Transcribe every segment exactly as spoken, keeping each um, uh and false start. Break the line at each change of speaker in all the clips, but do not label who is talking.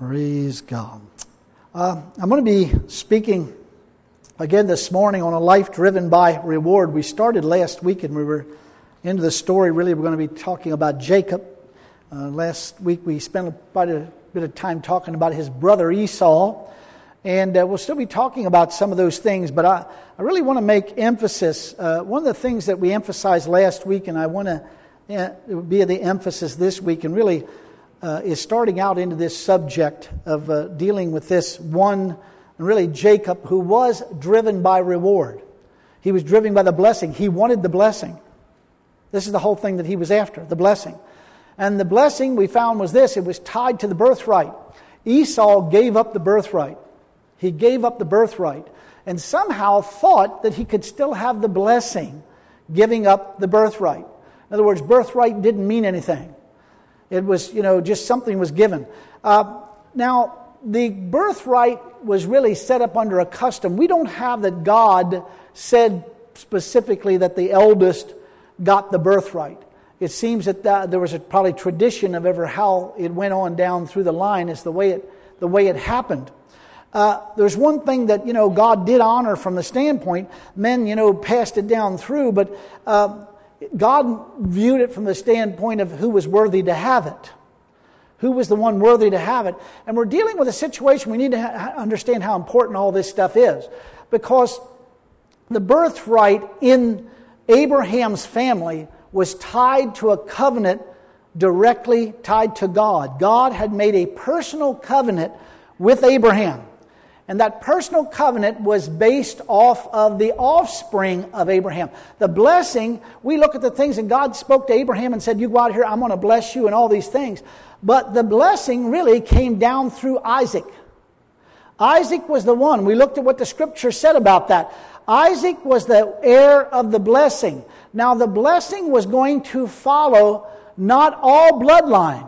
Praise God. Uh, I'm going to be speaking again this morning on a life driven by reward. We started last week and we were into the story. Really, we're going to be talking about Jacob. Uh, last week we spent quite a bit of time talking about his brother Esau. And uh, we'll still be talking about some of those things, but I, I really want to make emphasis. Uh, one of the things that we emphasized last week, and I want to uh, be the emphasis this week, and really uh, is starting out into this subject of uh, dealing with this one, really Jacob, who was driven by reward. He was driven by the blessing. He wanted the blessing. This is the whole thing that he was after, the blessing. And the blessing we found was this: it was tied to the birthright. Esau gave up the birthright. He gave up the birthright and somehow thought that he could still have the blessing giving up the birthright. In other words, birthright didn't mean anything. It was, you know, just something was given. Uh, now, the birthright was really set up under a custom. We don't have that God said specifically that the eldest got the birthright. It seems that, that there was a probably tradition of ever how it went on down through the line as the way it the way it happened. Uh, there's one thing that, you know, God did honor from the standpoint. Men, you know, passed it down through, but uh, God viewed it from the standpoint of who was worthy to have it. Who was the one worthy to have it? And we're dealing with a situation we need to ha- understand how important all this stuff is. Because the birthright in Abraham's family was tied to a covenant directly tied to God. God had made a personal covenant with Abraham. And that personal covenant was based off of the offspring of Abraham. The blessing, we look at the things, and God spoke to Abraham and said, you go out here, I'm going to bless you and all these things. But the blessing really came down through Isaac. Isaac was the one. We looked at what the Scripture said about that. Isaac was the heir of the blessing. Now the blessing was going to follow not all bloodline.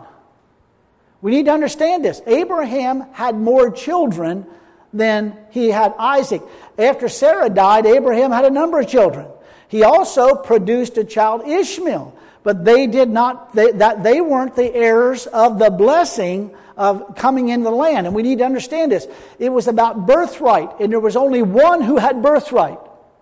We need to understand this. Abraham had more children than he had Isaac. After Sarah died, Abraham had a number of children. He also produced a child, Ishmael, but they did not. They, that they weren't the heirs of the blessing of coming into the land. And we need to understand this. It was about birthright, and there was only one who had birthright.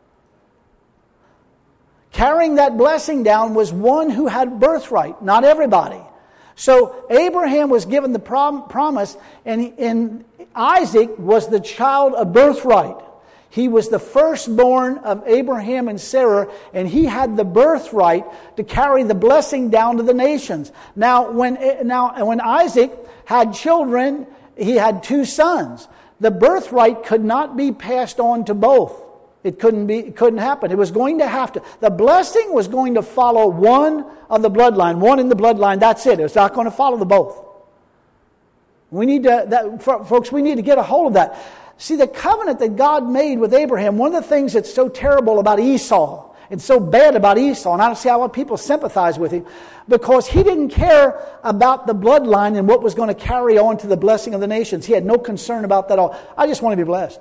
Carrying that blessing down was one who had birthright, not everybody. So Abraham was given the prom- promise, and, and Isaac was the child of birthright. He was the firstborn of Abraham and Sarah, and he had the birthright to carry the blessing down to the nations. Now, when now when Isaac had children, he had two sons. The birthright could not be passed on to both. It couldn't be. It couldn't happen. It was going to have to. The blessing was going to follow one of the bloodline, one in the bloodline. That's it. It's not going to follow the both. We need to, that, folks. We need to get a hold of that. See, the covenant that God made with Abraham. One of the things that's so terrible about Esau, and so bad about Esau, and I don't see how people sympathize with him, because he didn't care about the bloodline and what was going to carry on to the blessing of the nations. He had no concern about that at all. I just want to be blessed.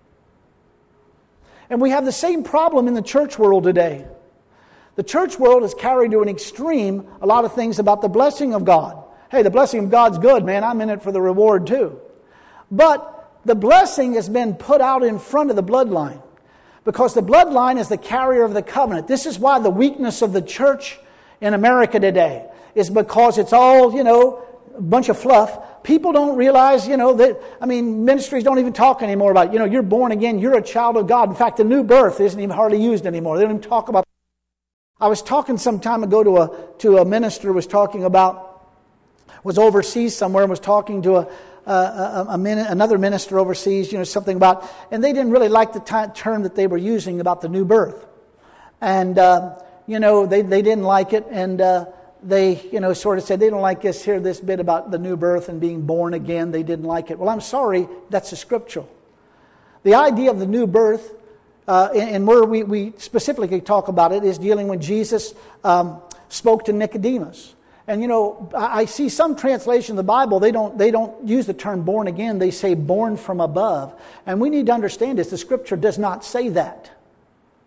And we have the same problem in the church world today. The church world has carried to an extreme a lot of things about the blessing of God. Hey, the blessing of God's good, man. I'm in it for the reward too. But the blessing has been put out in front of the bloodline, because the bloodline is the carrier of the covenant. This is why the weakness of the church in America today is because it's all, you know, a bunch of fluff. People don't realize, you know, that, I mean, ministries don't even talk anymore about, you know, you're born again, you're a child of God. In fact, the new birth isn't even hardly used anymore. They don't even talk about. I was talking some time ago to a to a minister was talking about, was overseas somewhere and was talking to a, a, a, a min, another minister overseas, you know, something about, and they didn't really like the t- term that they were using about the new birth. And, uh, you know, they, they didn't like it, and, uh, They, you know, sort of said they don't like us hear this bit about the new birth and being born again. They didn't like it. Well, I'm sorry, that's a scriptural. The idea of the new birth, uh, and, and where we, we specifically talk about it, is dealing when Jesus um, spoke to Nicodemus. And, you know, I, I see some translation of the Bible, they don't they don't use the term born again. They say born from above. And we need to understand this. The scripture does not say that.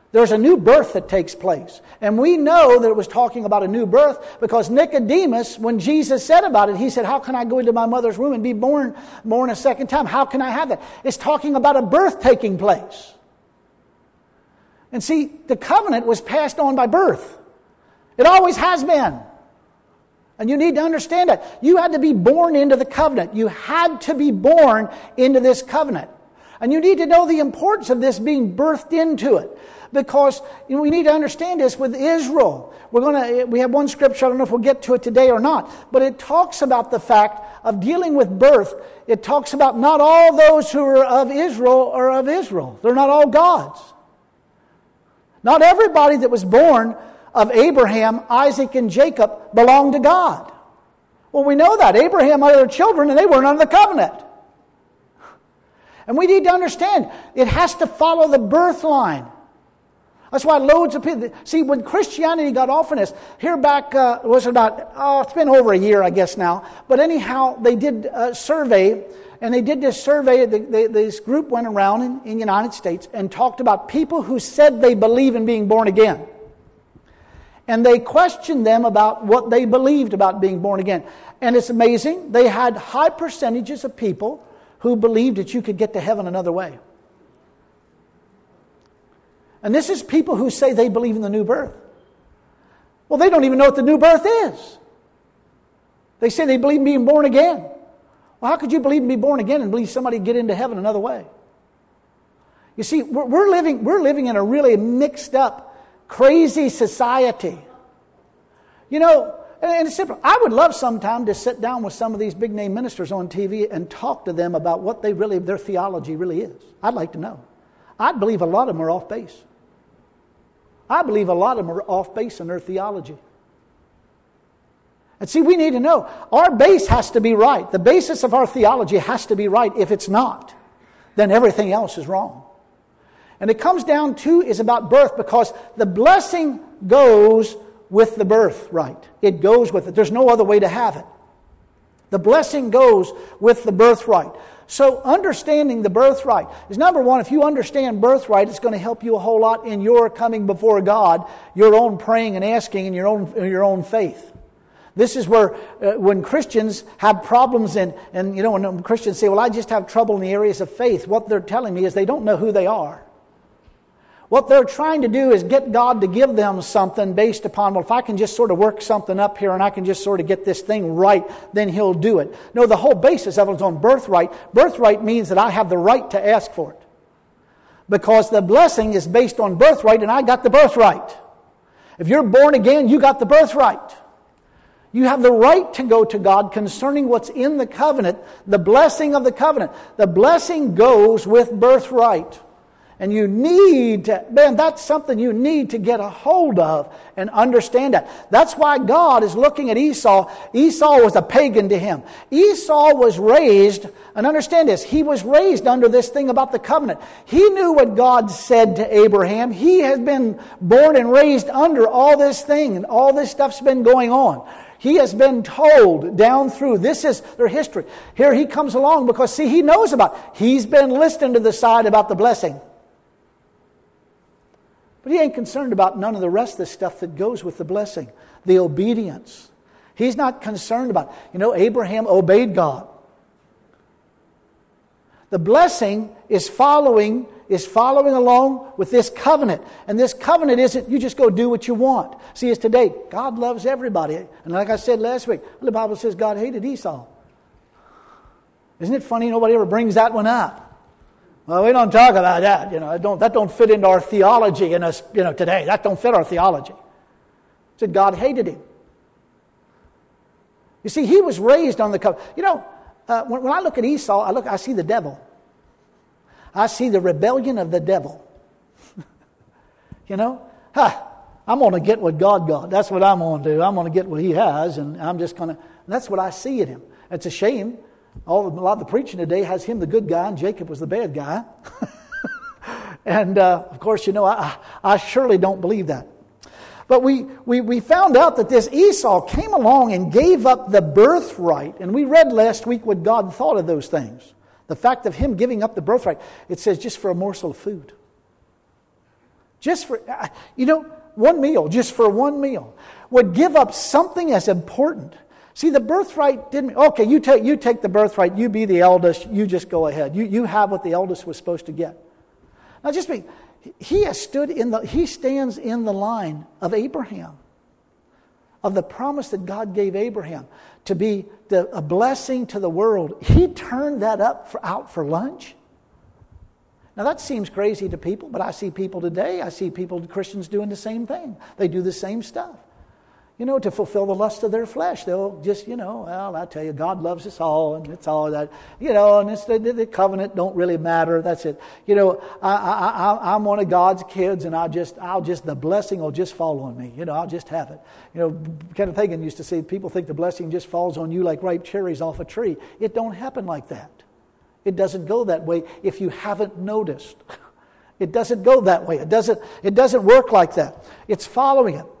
There's a new birth that takes place. And we know that it was talking about a new birth because Nicodemus, when Jesus said about it, he said, how can I go into my mother's womb and be born, born a second time? How can I have that? It's talking about a birth taking place. And see, the covenant was passed on by birth. It always has been. And you need to understand that. You had to be born into the covenant. You had to be born into this covenant. And you need to know the importance of this being birthed into it. Because you know, we need to understand this with Israel. We're going to. We have one scripture, I don't know if we'll get to it today or not, but it talks about the fact of dealing with birth. It talks about not all those who are of Israel are of Israel. They're not all God's. Not everybody that was born of Abraham, Isaac, and Jacob belonged to God. Well, we know that. Abraham had other children and they weren't under the covenant. And we need to understand, it has to follow the birth line. That's why loads of people... See, when Christianity got off on this, here back, uh, was it about... Oh, it's been over a year, I guess now. But anyhow, they did a survey, and they did this survey. They, they, this group went around in, in the United States and talked about people who said they believe in being born again. And they questioned them about what they believed about being born again. And it's amazing. They had high percentages of people who believed that you could get to heaven another way. And this is people who say they believe in the new birth. Well, they don't even know what the new birth is. They say they believe in being born again. Well, how could you believe in being born again and believe somebody can get into heaven another way? You see, we're, we're living we're living in a really mixed up, crazy society. You know, and it's simple. I would love sometime to sit down with some of these big name ministers on T V and talk to them about what they really, their theology really is. I'd like to know. I believe a lot of them are off base. I believe a lot of them are off base in their theology. And see, we need to know, our base has to be right. The basis of our theology has to be right. If it's not, then everything else is wrong. And it comes down to, is about birth, because the blessing goes with the birthright. It goes with it. There's no other way to have it. The blessing goes with the birthright. So understanding the birthright is, number one, if you understand birthright, it's going to help you a whole lot in your coming before God, your own praying and asking, and your own your own faith. This is where uh, when Christians have problems in, and you know, when Christians say, well, I just have trouble in the areas of faith, what they're telling me is they don't know who they are. What they're trying to do is get God to give them something based upon, well, if I can just sort of work something up here and I can just sort of get this thing right, then He'll do it. No, the whole basis of it is on birthright. Birthright means that I have the right to ask for it. Because the blessing is based on birthright, and I got the birthright. If you're born again, you got the birthright. You have the right to go to God concerning what's in the covenant, the blessing of the covenant. The blessing goes with birthright. And you need to, man, that's something you need to get a hold of and understand that. That's why God is looking at Esau. Esau was a pagan to him. Esau was raised, and understand this, he was raised under this thing about the covenant. He knew what God said to Abraham. He has been born and raised under all this thing, and all this stuff's been going on. He has been told down through, this is their history. Here he comes along because, see, he knows about it. He's been listening to the side about the blessing. But he ain't concerned about none of the rest of the stuff that goes with the blessing. The obedience. He's not concerned about, you know, Abraham obeyed God. The blessing is following, is following along with this covenant. And this covenant isn't, you just go do what you want. See, it's today, God loves everybody. And like I said last week, the Bible says God hated Esau. Isn't it funny nobody ever brings that one up? Well, we don't talk about that. You know, that don't, that don't fit into our theology in us, you know, today. That don't fit our theology. It said God hated him. You see, he was raised on the covenant. You know, uh, when, when I look at Esau, I look, I see the devil. I see the rebellion of the devil. You know, huh, I'm going to get what God got. That's what I'm going to do. I'm going to get what He has, and I'm just going to. That's what I see in him. It's a shame. All a lot of the preaching today has him the good guy and Jacob was the bad guy. And uh, of course, you know, I, I surely don't believe that. But we, we, we found out that this Esau came along and gave up the birthright. And we read last week what God thought of those things. The fact of him giving up the birthright. It says just for a morsel of food. just for, you know, one meal, just for one meal, would give up something as important. See, the birthright didn't, okay, you take you take the birthright, you be the eldest, you just go ahead. You you have what the eldest was supposed to get. Now just be, he has stood in the, he stands in the line of Abraham, of the promise that God gave Abraham to be the, a blessing to the world. He turned that up for, out for lunch. Now that seems crazy to people, but I see people today, I see people, Christians doing the same thing. They do the same stuff. You know, to fulfill the lust of their flesh. They'll just, you know, well, I tell you, God loves us all, and it's all that, you know, and it's the, the covenant don't really matter. That's it. You know, I, I, I, I'm one of God's kids, and I just, I'll just, the blessing will just fall on me. You know, I'll just have it. You know, Kenneth Hagin used to say, people think the blessing just falls on you like ripe cherries off a tree. It don't happen like that. It doesn't go that way if you haven't noticed. It doesn't go that way. It doesn't, it doesn't work like that. It's following it.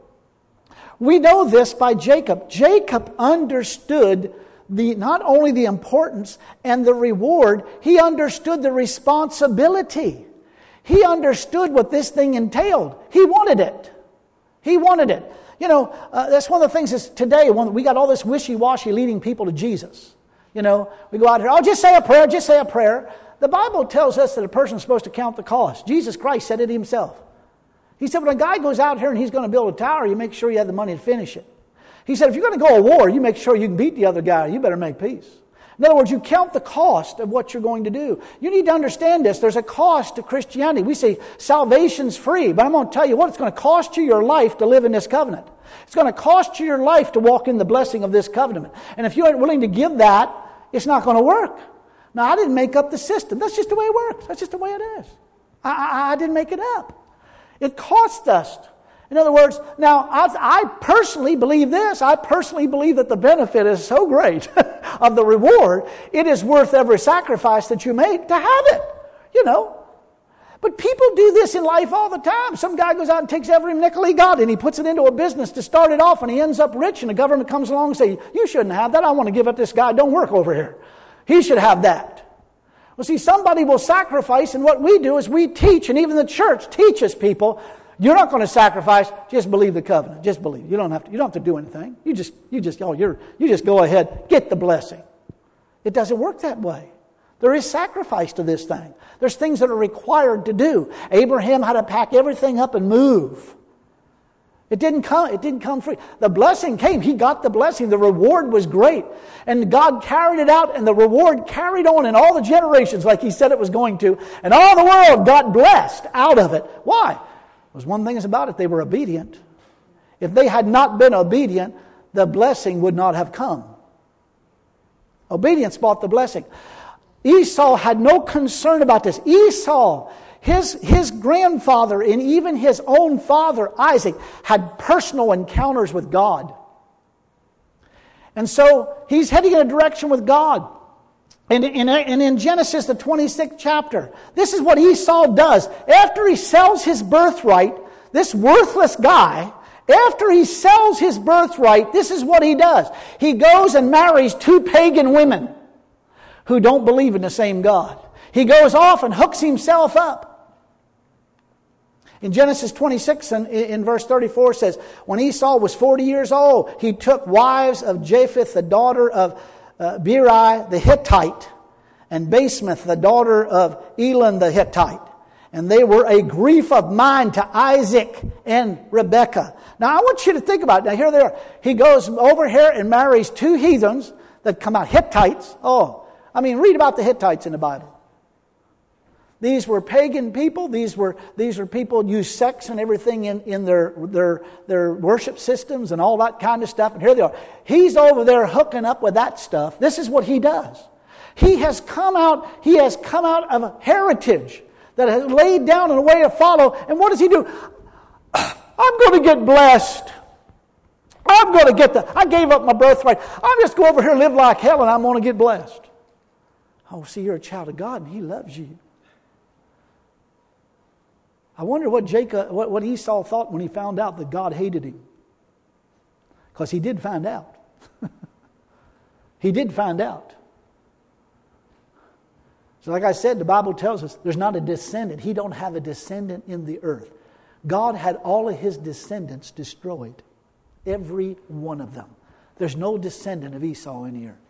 We know this by Jacob. Jacob understood the not only the importance and the reward, he understood the responsibility. He understood what this thing entailed. He wanted it. He wanted it. You know, uh, that's one of the things is today, when we got all this wishy-washy leading people to Jesus. You know, we go out here, oh, just say a prayer, just say a prayer. The Bible tells us that a person is supposed to count the cost. Jesus Christ said it himself. He said, when a guy goes out here and he's going to build a tower, you make sure you have the money to finish it. He said, if you're going to go to war, you make sure you can beat the other guy. You better make peace. In other words, you count the cost of what you're going to do. You need to understand this. There's a cost to Christianity. We say salvation's free, but I'm going to tell you what, it's going to cost you your life to live in this covenant. It's going to cost you your life to walk in the blessing of this covenant. And if you aren't willing to give that, it's not going to work. Now, I didn't make up the system. That's just the way it works. That's just the way it is. I, I, I didn't make it up. It cost us. In other words, now I, I personally believe this. I personally believe that the benefit is so great of the reward, it is worth every sacrifice that you make to have it. You know. But people do this in life all the time. Some guy goes out and takes every nickel he got and he puts it into a business to start it off, and he ends up rich, and the government comes along and says, you shouldn't have that. I want to give it to this guy. Don't work over here. He should have that. Well, see, somebody will sacrifice, and what we do is we teach, and even the church teaches people, you're not going to sacrifice, just believe the covenant. Just believe. You don't have to, you don't have to do anything. You just, you just, oh, you're, you just go ahead, get the blessing. It doesn't work that way. There is sacrifice to this thing. There's things that are required to do. Abraham had to pack everything up and move. It didn't come, it didn't come free. The blessing came. He got the blessing. The reward was great. And God carried it out, and the reward carried on in all the generations like he said it was going to. And all the world got blessed out of it. Why? There's one thing about it. They were obedient. If they had not been obedient, the blessing would not have come. Obedience brought the blessing. Esau had no concern about this. Esau, his, his grandfather and even his own father, Isaac, had personal encounters with God. And so he's heading in a direction with God. And in, in, in Genesis, the twenty-sixth chapter, this is what Esau does. After he sells his birthright, this worthless guy, after he sells his birthright, this is what he does. He goes and marries two pagan women who don't believe in the same God. He goes off and hooks himself up. In Genesis twenty-six, in, in verse thirty-four, says, when Esau was forty years old, he took wives of Japheth, the daughter of uh, Beri the Hittite, and Basemath, the daughter of Elon the Hittite. And they were a grief of mind to Isaac and Rebekah. Now, I want you to think about it. Now, here they are. He goes over here and marries two heathens that come out, Hittites. Oh, I mean, read about the Hittites in the Bible. These were pagan people. These were these were people who used sex and everything in, in their, their, their worship systems and all that kind of stuff. And here they are. He's over there hooking up with that stuff. This is what he does. He has come out, he has come out of a heritage that has laid down in a way to follow. And what does he do? I'm going to get blessed. I'm going to get the, I gave up my birthright. I'm just going over here and live like hell, and I'm going to get blessed. Oh, see, you're a child of God, and he loves you. I wonder what Jacob, what, what Esau thought when he found out that God hated him. Because he did find out. He did find out. So like I said, the Bible tells us there's not a descendant. He don't have a descendant in the earth God had all of his descendants destroyed. Every one of them. There's no descendant of Esau in here.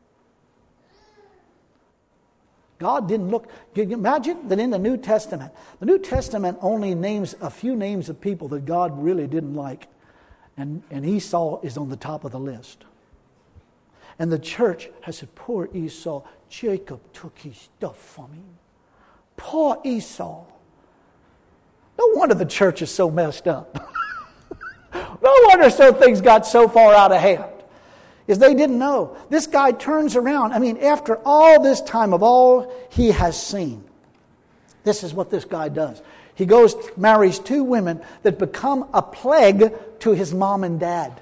God didn't look... Can you imagine that in the New Testament, the New Testament only names a few names of people that God really didn't like. And, and Esau is on the top of the list. And the church has said, poor Esau, Jacob took his stuff from him. Poor Esau. No wonder the church is so messed up. No wonder so things got so far out of hand. Is they didn't know. This guy turns around. I mean, after all this time of all he has seen, this is what this guy does. He goes, marries two women that become a plague to his mom and dad.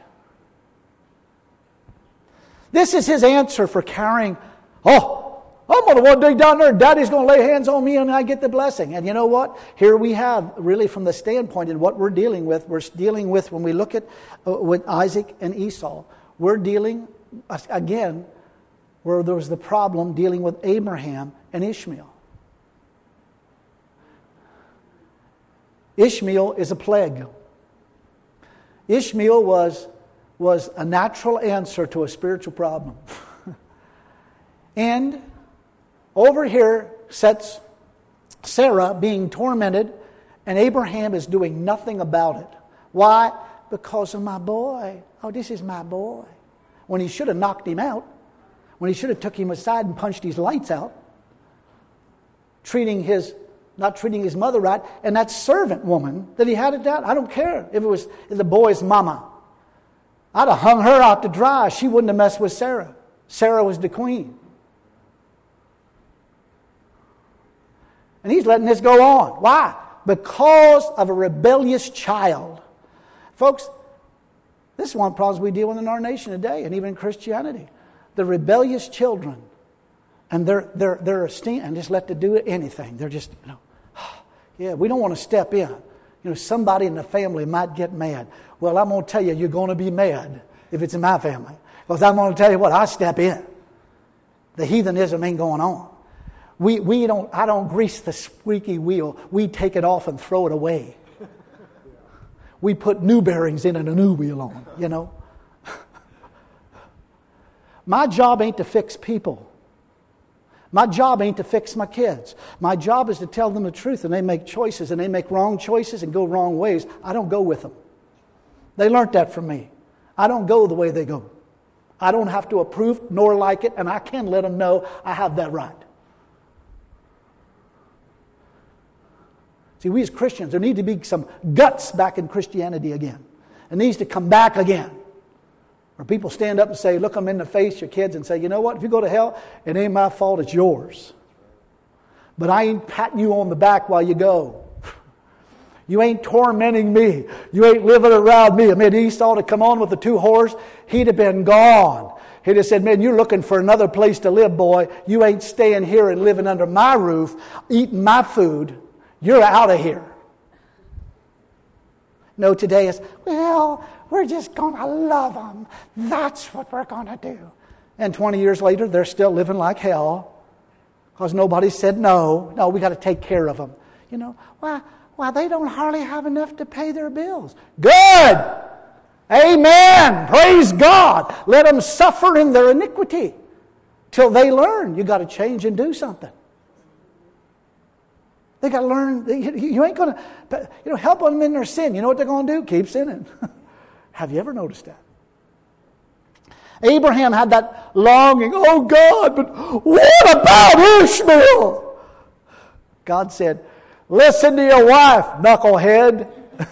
This is his answer for carrying, oh, I'm going to one day down there and Daddy's going to lay hands on me and I get the blessing. And you know what? Here we have, really from the standpoint in what we're dealing with, we're dealing with, when we look at uh, with Isaac and Esau, we're dealing, again, where there was the problem dealing with Abraham and Ishmael. Ishmael is a plague. Ishmael was, was a natural answer to a spiritual problem. And over here sits Sarah being tormented, and Abraham is doing nothing about it. Why? Because of my boy. Oh, this is my boy. When he should have knocked him out. When he should have took him aside and punched his lights out. Treating his, not treating his mother right. And that servant woman that he had it down, I don't care if it was the boy's mama. I'd have hung her out to dry. She wouldn't have messed with Sarah. Sarah was the queen. And he's letting this go on. Why? Because of a rebellious child. Folks, this is one of the problems we deal with in our nation today, and even in Christianity. The rebellious children. And they're they're they're esteemed and just let them do anything. They're just, you know, yeah, we don't want to step in. You know, somebody in the family might get mad. Well, I'm going to tell you, you're going to be mad if it's in my family. Because I'm going to tell you what, I step in. The heathenism ain't going on. We we don't. I don't grease the squeaky wheel. We take it off and throw it away. We put new bearings in and a new wheel on. You know. My job ain't to fix people. My job ain't to fix my kids. My job is to tell them the truth, and they make choices, and they make wrong choices and go wrong ways. I don't go with them. They learned that from me. I don't go the way they go. I don't have to approve nor like it, and I can let them know I have that right. See, we as Christians, there need to be some guts back in Christianity again. It needs to come back again. Where people stand up and say, look them in the face, your kids, and say, you know what? If you go to hell, it ain't my fault, it's yours. But I ain't patting you on the back while you go. You ain't tormenting me. You ain't living around me. I mean, Esau to come on with the two whores, he'd have been gone. He'd have said, man, you're looking for another place to live, boy. You ain't staying here and living under my roof, eating my food. You're out of here. No, today is, well, we're just going to love them. That's what we're going to do. And twenty years later, they're still living like hell because nobody said no. No, we got to take care of them. You know, well, well, they don't hardly have enough to pay their bills. Good. Amen. Praise God. Let them suffer in their iniquity till they learn. You got to change and do something. They got to learn. You ain't going to, you know, help them in their sin. You know what they're going to do? Keep sinning. Have you ever noticed that? Abraham had that longing. Oh God, but what about Ishmael? God said, listen to your wife, knucklehead.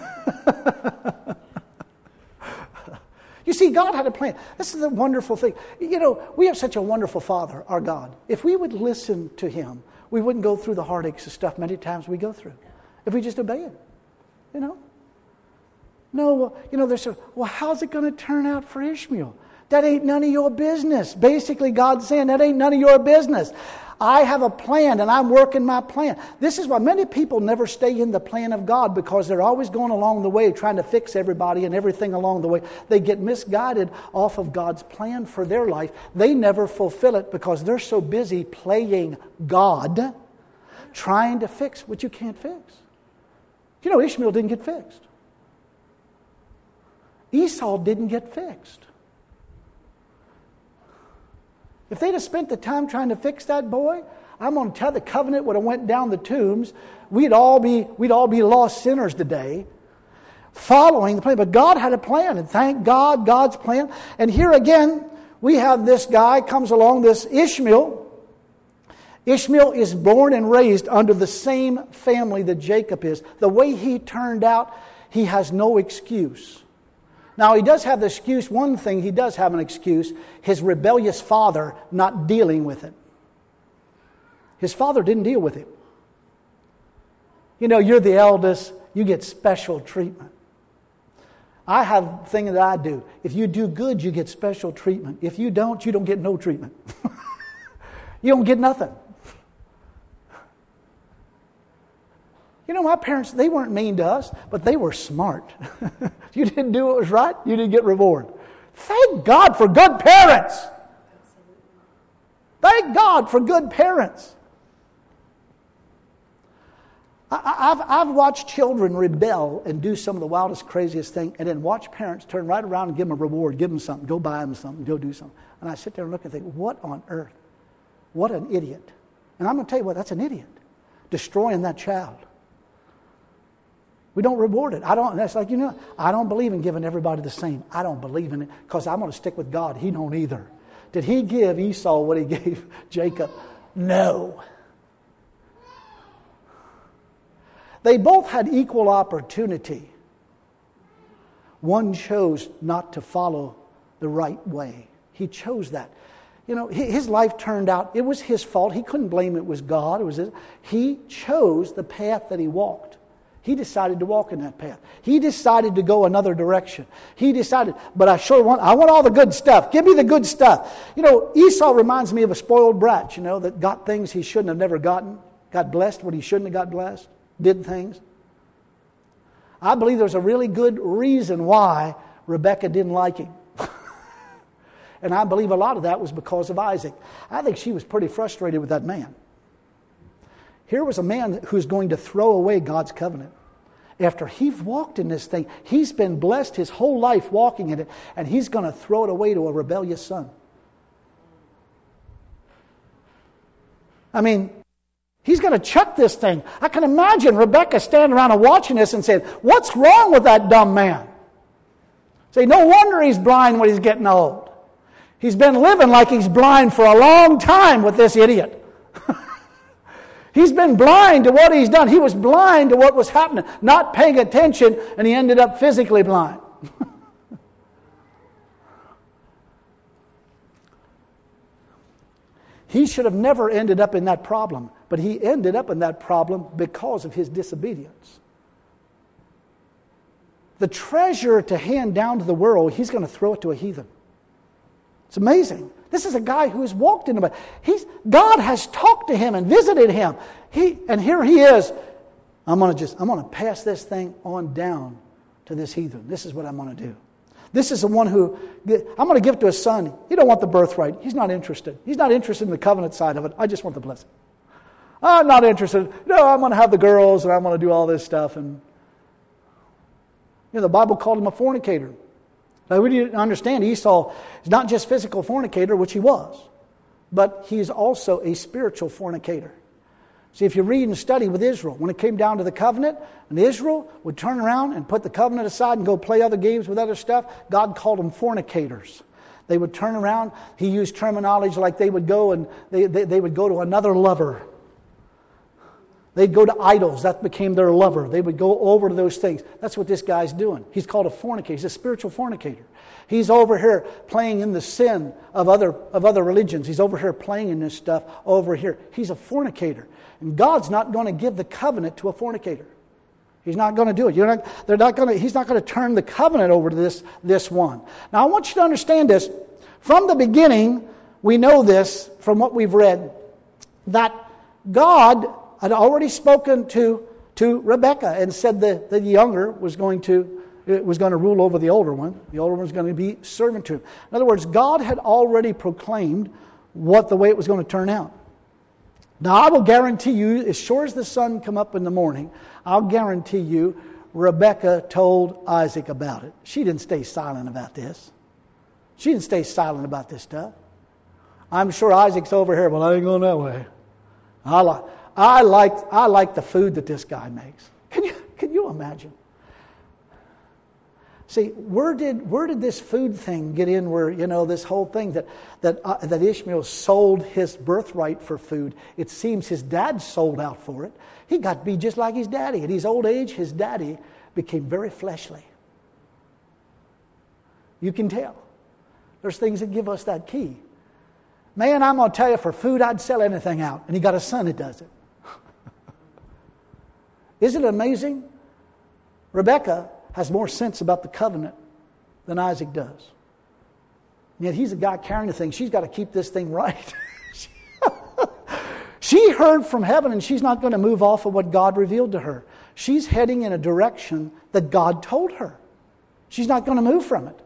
You see, God had a plan. This is the wonderful thing. You know, we have such a wonderful Father, our God. If we would listen to Him, we wouldn't go through the heartaches and stuff many times we go through. If we just obey Him, you know. No, well, you know, there's a, well, how's it going to turn out for Ishmael? That ain't none of your business. Basically, God's saying that ain't none of your business. I have a plan, and I'm working my plan. This is why many people never stay in the plan of God, because they're always going along the way trying to fix everybody and everything along the way. They get misguided off of God's plan for their life. They never fulfill it because they're so busy playing God, trying to fix what you can't fix. You know, Ishmael didn't get fixed. Esau didn't get fixed. If they'd have spent the time trying to fix that boy, I'm going to tell the covenant would have went down the tubes. We'd all be we'd all be lost sinners today, following the plan. But God had a plan, and thank God, God's plan. And here again, we have this guy comes along, this Ishmael. Ishmael is born and raised under the same family that Jacob is. The way he turned out, he has no excuse. Now, he does have the excuse, one thing, he does have an excuse, his rebellious father not dealing with it. His father didn't deal with him. You know, you're the eldest, you get special treatment. I have a thing that I do. If you do good, you get special treatment. If you don't, you don't get no treatment. You don't get nothing. You know, my parents, they weren't mean to us, but they were smart. You didn't do what was right, you didn't get reward. Thank God for good parents. Thank God for good parents. I, I've, I've watched children rebel and do some of the wildest, craziest things, and then watch parents turn right around and give them a reward, give them something, go buy them something, go do something. And I sit there and look and think, what on earth? What an idiot. And I'm going to tell you what, that's an idiot. Destroying that child. We don't reward it. I don't. That's like, you know, I don't believe in giving everybody the same. I don't believe in it because I'm going to stick with God. He don't either. Did he give Esau what he gave Jacob? No. They both had equal opportunity. One chose not to follow the right way. He chose that. You know, his life turned out, it was his fault. He couldn't blame it was God. It was his. He chose the path that he walked. He decided to walk in that path. He decided to go another direction. He decided, but I sure want, I want all the good stuff. Give me the good stuff. You know, Esau reminds me of a spoiled brat, you know, that got things he shouldn't have never gotten. Got blessed when he shouldn't have got blessed. Did things. I believe there's a really good reason why Rebekah didn't like him. And I believe a lot of that was because of Isaac. I think she was pretty frustrated with that man. Here was a man who's going to throw away God's covenant. After he's walked in this thing, he's been blessed his whole life walking in it, and he's going to throw it away to a rebellious son. I mean, he's going to chuck this thing. I can imagine Rebekah standing around and watching this and saying, what's wrong with that dumb man? Say, no wonder he's blind when he's getting old. He's been living like he's blind for a long time with this idiot. He's been blind to what he's done. He was blind to what was happening, not paying attention, and he ended up physically blind. He should have never ended up in that problem, but he ended up in that problem because of his disobedience. The treasure to hand down to the world, he's going to throw it to a heathen. It's amazing. This is a guy who has walked in the He's God has talked to him and visited him. He and here he is. I'm going to just I'm going to pass this thing on down to this heathen. This is what I'm going to do. This is the one who I'm going to give to his son. He don't want the birthright. He's not interested. He's not interested in the covenant side of it. I just want the blessing. I'm not interested. No, I'm going to have the girls and I'm going to do all this stuff. And you know, the Bible called him a fornicator. Now, we need to understand Esau is not just physical fornicator, which he was, but he's also a spiritual fornicator. See, if you read and study with Israel, when it came down to the covenant, and Israel would turn around and put the covenant aside and go play other games with other stuff, God called them fornicators. They would turn around. He used terminology like they would go and they, they, they would go to another lover. They'd go to idols. That became their lover. They would go over to those things. That's what this guy's doing. He's called a fornicator. He's a spiritual fornicator. He's over here playing in the sin of other of other religions. He's over here playing in this stuff over here. He's a fornicator. And God's not going to give the covenant to a fornicator. He's not going to do it. You're not, they're not going to, he's not going to turn the covenant over to this, this one. Now, I want you to understand this. From the beginning, we know this from what we've read, that God had already spoken to, to Rebekah and said that the younger was going to was going to rule over the older one. The older one was going to be servant to him. In other words, God had already proclaimed what the way it was going to turn out. Now, I will guarantee you, as sure as the sun come up in the morning, I'll guarantee you, Rebekah told Isaac about it. She didn't stay silent about this. She didn't stay silent about this stuff. I'm sure Isaac's over here, well, I ain't going that way. I like, I like, I like the food that this guy makes. Can you, can you imagine? See, where did where did this food thing get in? Where, you know, this whole thing that that uh, that Ishmael sold his birthright for food. It seems his dad sold out for it. He got to be just like his daddy. At his old age, his daddy became very fleshly. You can tell. There's things that give us that key. Man, I'm going to tell you, for food, I'd sell anything out. And he got a son that does it. Isn't it amazing? Rebekah has more sense about the covenant than Isaac does. And yet he's a guy carrying the thing. She's got to keep this thing right. She heard from heaven, and she's not going to move off of what God revealed to her. She's heading in a direction that God told her. She's not going to move from it.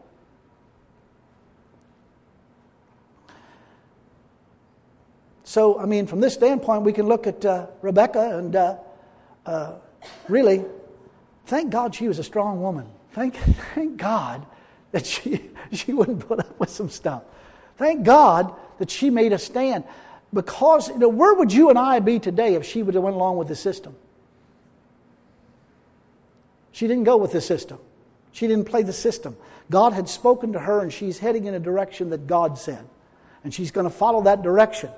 So, I mean, from this standpoint, we can look at uh, Rebekah and uh, uh, really, thank God she was a strong woman. Thank, thank God that she, she wouldn't put up with some stuff. Thank God that she made a stand. Because, you know, where would you and I be today if she would have went along with the system? She didn't go with the system. She didn't play the system. God had spoken to her, and she's heading in a direction that God said. And she's going to follow that direction.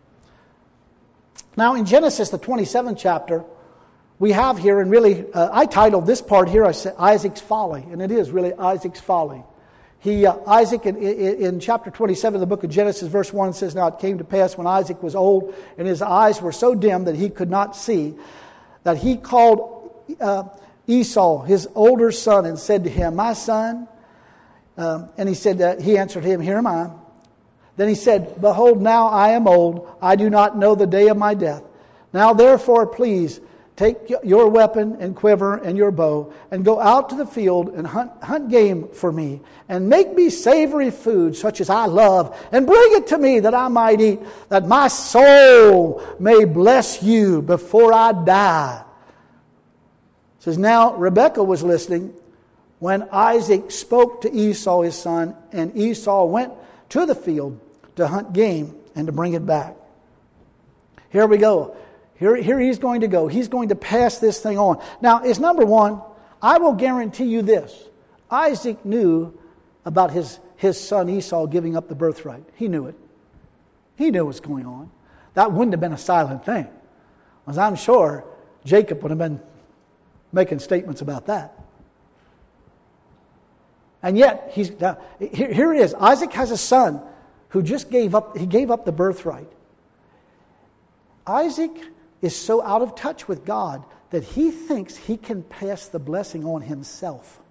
Now, in Genesis, the twenty-seventh chapter, we have here, and really, uh, I titled this part here, I said, Isaac's Folly. And it is really Isaac's Folly. He, uh, Isaac, in, in, in chapter twenty-seven of the book of Genesis, verse one, says, Now it came to pass when Isaac was old, and his eyes were so dim that he could not see, that he called uh, Esau, his older son, and said to him, My son. Um, and he said, that he answered him, Here am I. Then he said, Behold, now I am old. I do not know the day of my death. Now therefore, please, take your weapon and quiver and your bow, and go out to the field and hunt, hunt game for me, and make me savory food such as I love, and bring it to me that I might eat, that my soul may bless you before I die. It says, Now Rebekah was listening when Isaac spoke to Esau his son, and Esau went to the field to hunt game and to bring it back. Here we go. Here, here he's going to go. He's going to pass this thing on. Now, it's number one, I will guarantee you this. Isaac knew about his, his son Esau giving up the birthright. He knew it. He knew what was going on. That wouldn't have been a silent thing. As I'm sure Jacob would have been making statements about that. And yet, he's now, here, here it is. Isaac has a son who just gave up, he gave up the birthright. Isaac is so out of touch with God that he thinks he can pass the blessing on himself.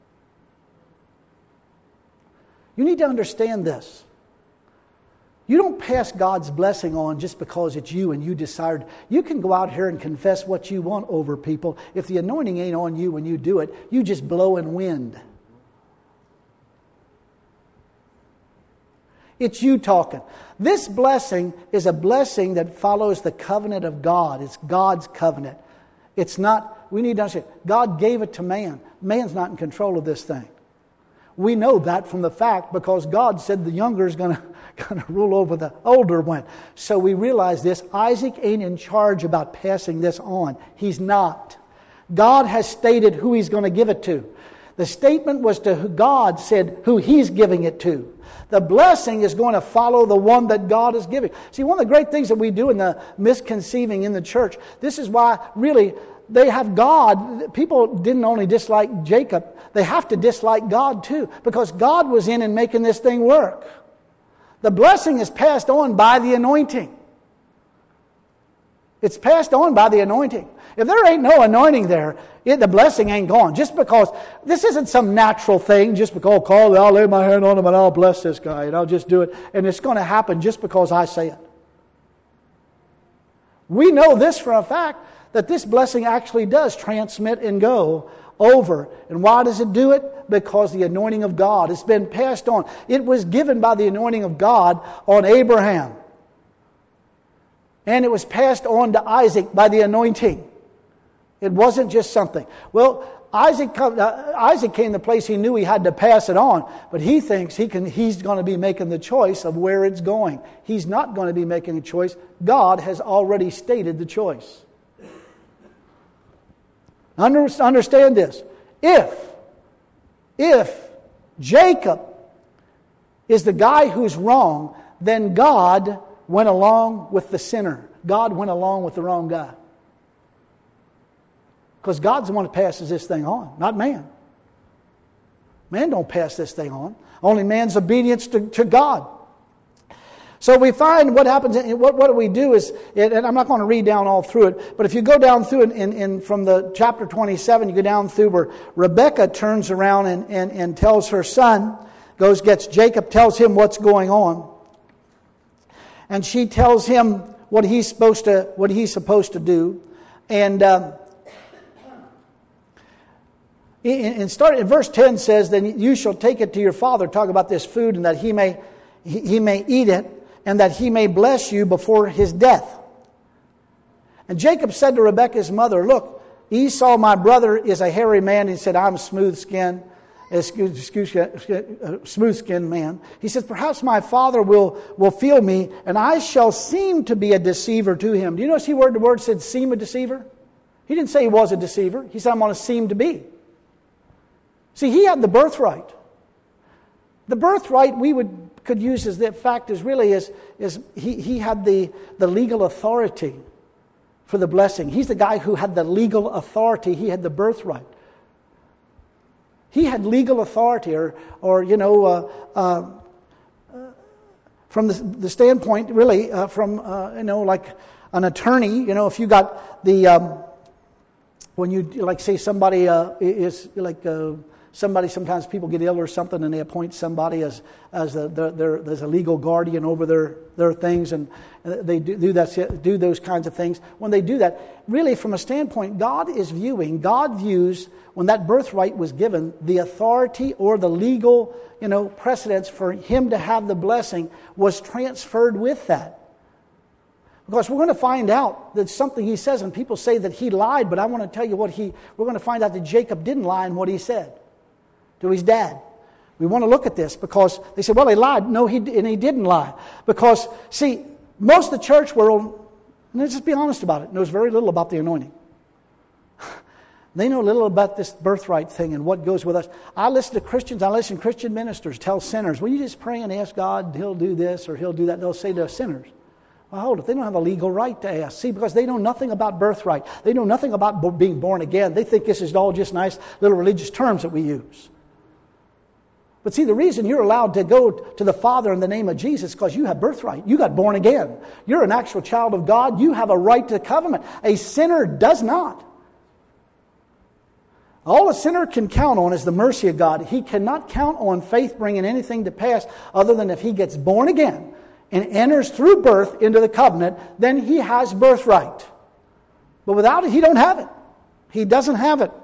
You need to understand this. You don't pass God's blessing on just because it's you and you decide. You can go out here and confess what you want over people. If the anointing ain't on you when you do it, you just blow in wind. It's you talking. This blessing is a blessing that follows the covenant of God. It's God's covenant. It's not, we need to understand, God gave it to man. Man's not in control of this thing. We know that from the fact because God said the younger is going to going to rule over the older one. So we realize this. Isaac ain't in charge about passing this on. He's not. God has stated who He's going to give it to. The statement was to who God said who He's giving it to. The blessing is going to follow the one that God is giving. See, one of the great things that we do in the misconceiving in the church, this is why really they have God. People didn't only dislike Jacob, they have to dislike God too, because God was in and making this thing work. The blessing is passed on by the anointing. It's passed on by the anointing. If there ain't no anointing there, it, the blessing ain't gone. Just because, this isn't some natural thing, just because, call, I'll lay my hand on him and I'll bless this guy and I'll just do it. And it's going to happen just because I say it. We know this for a fact, that this blessing actually does transmit and go over. And why does it do it? Because the anointing of God has been passed on. It was given by the anointing of God on Abraham. And it was passed on to Isaac by the anointing. It wasn't just something. Well, Isaac, come, uh, Isaac came to the place he knew he had to pass it on, but he thinks he can. He's going to be making the choice of where it's going. He's not going to be making a choice. God has already stated the choice. Under, understand this. If, if Jacob is the guy who's wrong, then God went along with the sinner. God went along with the wrong guy. Because God's the one that passes this thing on, not man. Man don't pass this thing on. Only man's obedience to, to God. So we find what happens, what, what do we do is, and I'm not going to read down all through it, but if you go down through it in, in, from the chapter twenty-seven, you go down through where Rebekah turns around and, and, and tells her son, goes, gets Jacob, tells him what's going on. And she tells him what he's supposed to, what he's supposed to do. And, um, In, start, in verse ten says, then you shall take it to your father, talk about this food, and that he may he, he may eat it, and that he may bless you before his death. And Jacob said to Rebekah's mother, look, Esau, my brother, is a hairy man. He said, I'm smooth-skinned, smooth-skinned man. He says, perhaps my father will, will feel me, and I shall seem to be a deceiver to him. Do you notice he word the word said seem a deceiver? He didn't say he was a deceiver. He said, I'm going to seem to be. See, he had the birthright. The birthright we would could use as the fact is really is, is he, he had the, the legal authority for the blessing. He's the guy who had the legal authority. He had the birthright. He had legal authority, or or you know, uh, uh, from the, the standpoint really uh, from uh, you know like an attorney. You know, if you got the um, when you like say somebody uh, is like. Uh, Somebody, sometimes people get ill or something, and they appoint somebody as as a, their, their, as a legal guardian over their, their things, and they do, do that do those kinds of things. When they do that, really, from a standpoint, God is viewing. God views when that birthright was given, the authority or the legal, you know, precedence for him to have the blessing was transferred with that. Because we're going to find out that something he says, and people say that he lied, but I want to tell you what he. We're going to find out that Jacob didn't lie in what he said to his dad. We want to look at this because they said, well, he lied. No, he and he didn't lie. Because, see, most of the church world, let's just be honest about it, knows very little about the anointing. They know little about this birthright thing and what goes with us. I listen to Christians, I listen to Christian ministers tell sinners, well, you just pray and ask God, he'll do this or he'll do that. They'll say to sinners, well, hold it, they don't have a legal right to ask. See, because they know nothing about birthright. They know nothing about being born again. They think this is all just nice little religious terms that we use. But see, the reason you're allowed to go to the Father in the name of Jesus is because you have birthright. You got born again. You're an actual child of God. You have a right to the covenant. A sinner does not. All a sinner can count on is the mercy of God. He cannot count on faith bringing anything to pass other than if he gets born again and enters through birth into the covenant, then he has birthright. But without it, he don't have it. He doesn't have it.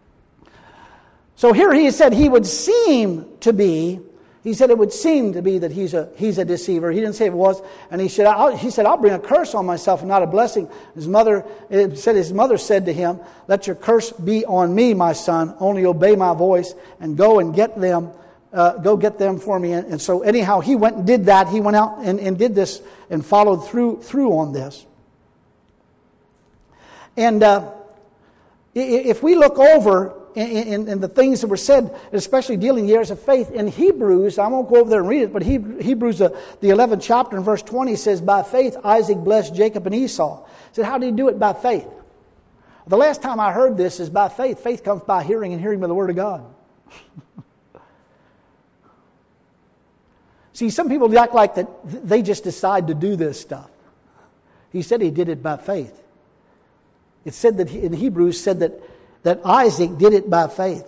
So here he said he would seem to be, he said it would seem to be that he's a he's a deceiver. He didn't say it was. And he said, I'll, he said, I'll bring a curse on myself and not a blessing. His mother, it said his mother said to him, let your curse be on me, my son. Only obey my voice and go and get them. Uh, go get them for me. And, and so anyhow, he went and did that. He went out and, and did this and followed through through on this. And uh, if we look over In, in, in the things that were said, especially dealing the areas of faith. In Hebrews, I won't go over there and read it, but Hebrews, uh, the eleventh chapter in verse twenty says, by faith Isaac blessed Jacob and Esau. He said, how did he do it? By faith. The last time I heard this is by faith. Faith comes by hearing, and hearing by the Word of God. See, some people act like that they just decide to do this stuff. He said he did it by faith. It said that he, in Hebrews said that that Isaac did it by faith.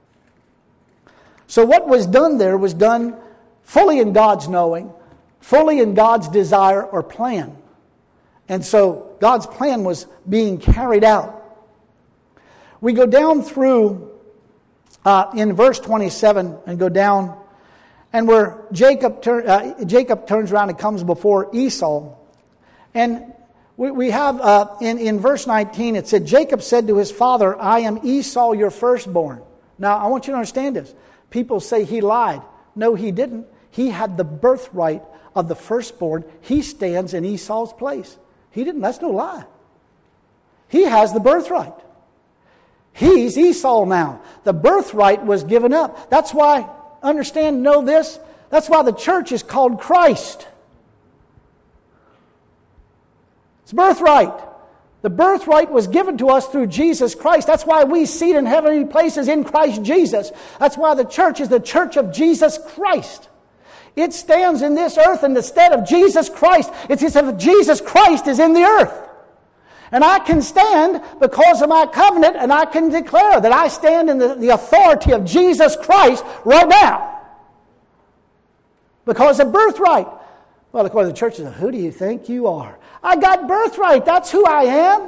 So what was done there was done fully in God's knowing, fully in God's desire or plan. And so God's plan was being carried out. We go down through uh, in verse twenty-seven and go down, and where Jacob, tur- uh, Jacob turns around and comes before Esau. And We, we have uh, in, in verse nineteen, it said, Jacob said to his father, I am Esau, your firstborn. Now, I want you to understand this. People say he lied. No, he didn't. He had the birthright of the firstborn. He stands in Esau's place. He didn't. That's no lie. He has the birthright. He's Esau now. The birthright was given up. That's why, understand, know this, that's why the church is called Christ. It's birthright. The birthright was given to us through Jesus Christ. That's why we seat in heavenly places in Christ Jesus. That's why the church is the church of Jesus Christ. It stands in this earth in the stead of Jesus Christ. It's as if Jesus Christ is in the earth. And I can stand because of my covenant, and I can declare that I stand in the, the authority of Jesus Christ right now. Because of birthright. Well, according to the church, who do you think you are? I got birthright. That's who I am.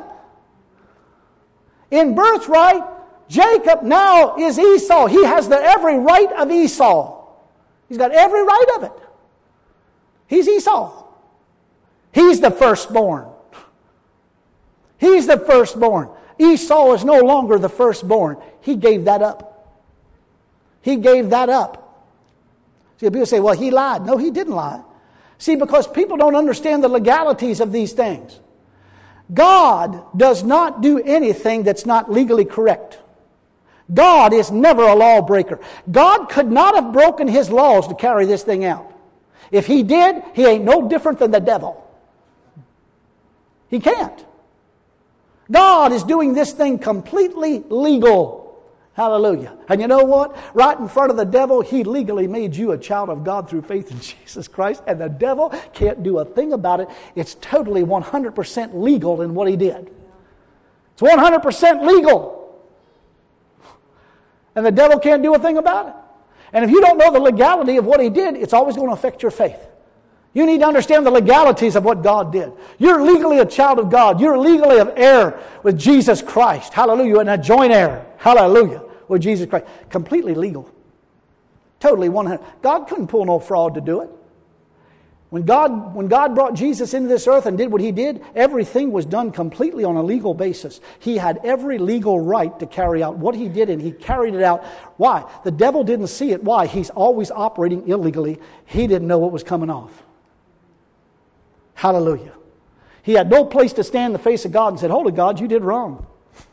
In birthright, Jacob now is Esau. He has the every right of Esau. He's got every right of it. He's Esau. He's the firstborn. He's the firstborn. Esau is no longer the firstborn. He gave that up. He gave that up. See, people say, well, he lied. No, he didn't lie. See, because people don't understand the legalities of these things. God does not do anything that's not legally correct. God is never a lawbreaker. God could not have broken His laws to carry this thing out. If He did, He ain't no different than the devil. He can't. God is doing this thing completely legal. Hallelujah. And you know what? Right in front of the devil, he legally made you a child of God through faith in Jesus Christ. And the devil can't do a thing about it. It's totally one hundred percent legal in what he did. It's one hundred percent legal. And the devil can't do a thing about it. And if you don't know the legality of what he did, it's always going to affect your faith. You need to understand the legalities of what God did. You're legally a child of God. You're legally an heir with Jesus Christ. Hallelujah. And a joint heir. Hallelujah. With Jesus Christ. Completely legal. Totally one hundred. God couldn't pull no fraud to do it. When God, when God brought Jesus into this earth and did what He did, everything was done completely on a legal basis. He had every legal right to carry out what He did, and He carried it out. Why? The devil didn't see it. Why? He's always operating illegally. He didn't know what was coming off. Hallelujah. He had no place to stand in the face of God and said, Holy God, you did wrong.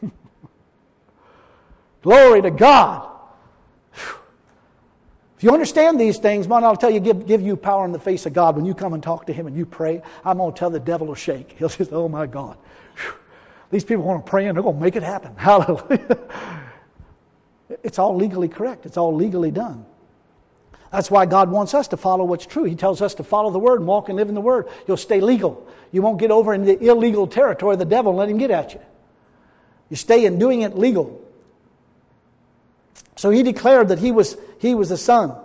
Glory to God. If you understand these things, man, I'll tell you, give, give you power in the face of God. When you come and talk to Him and you pray, I'm going to tell the devil to shake. He'll say, oh my God. These people want to pray and they're going to make it happen. Hallelujah. It's all legally correct. It's all legally done. That's why God wants us to follow what's true. He tells us to follow the Word and walk and live in the Word. You'll stay legal. You won't get over into the illegal territory of the devil and let him get at you. You stay in doing it legal. So he declared that he was he was the son.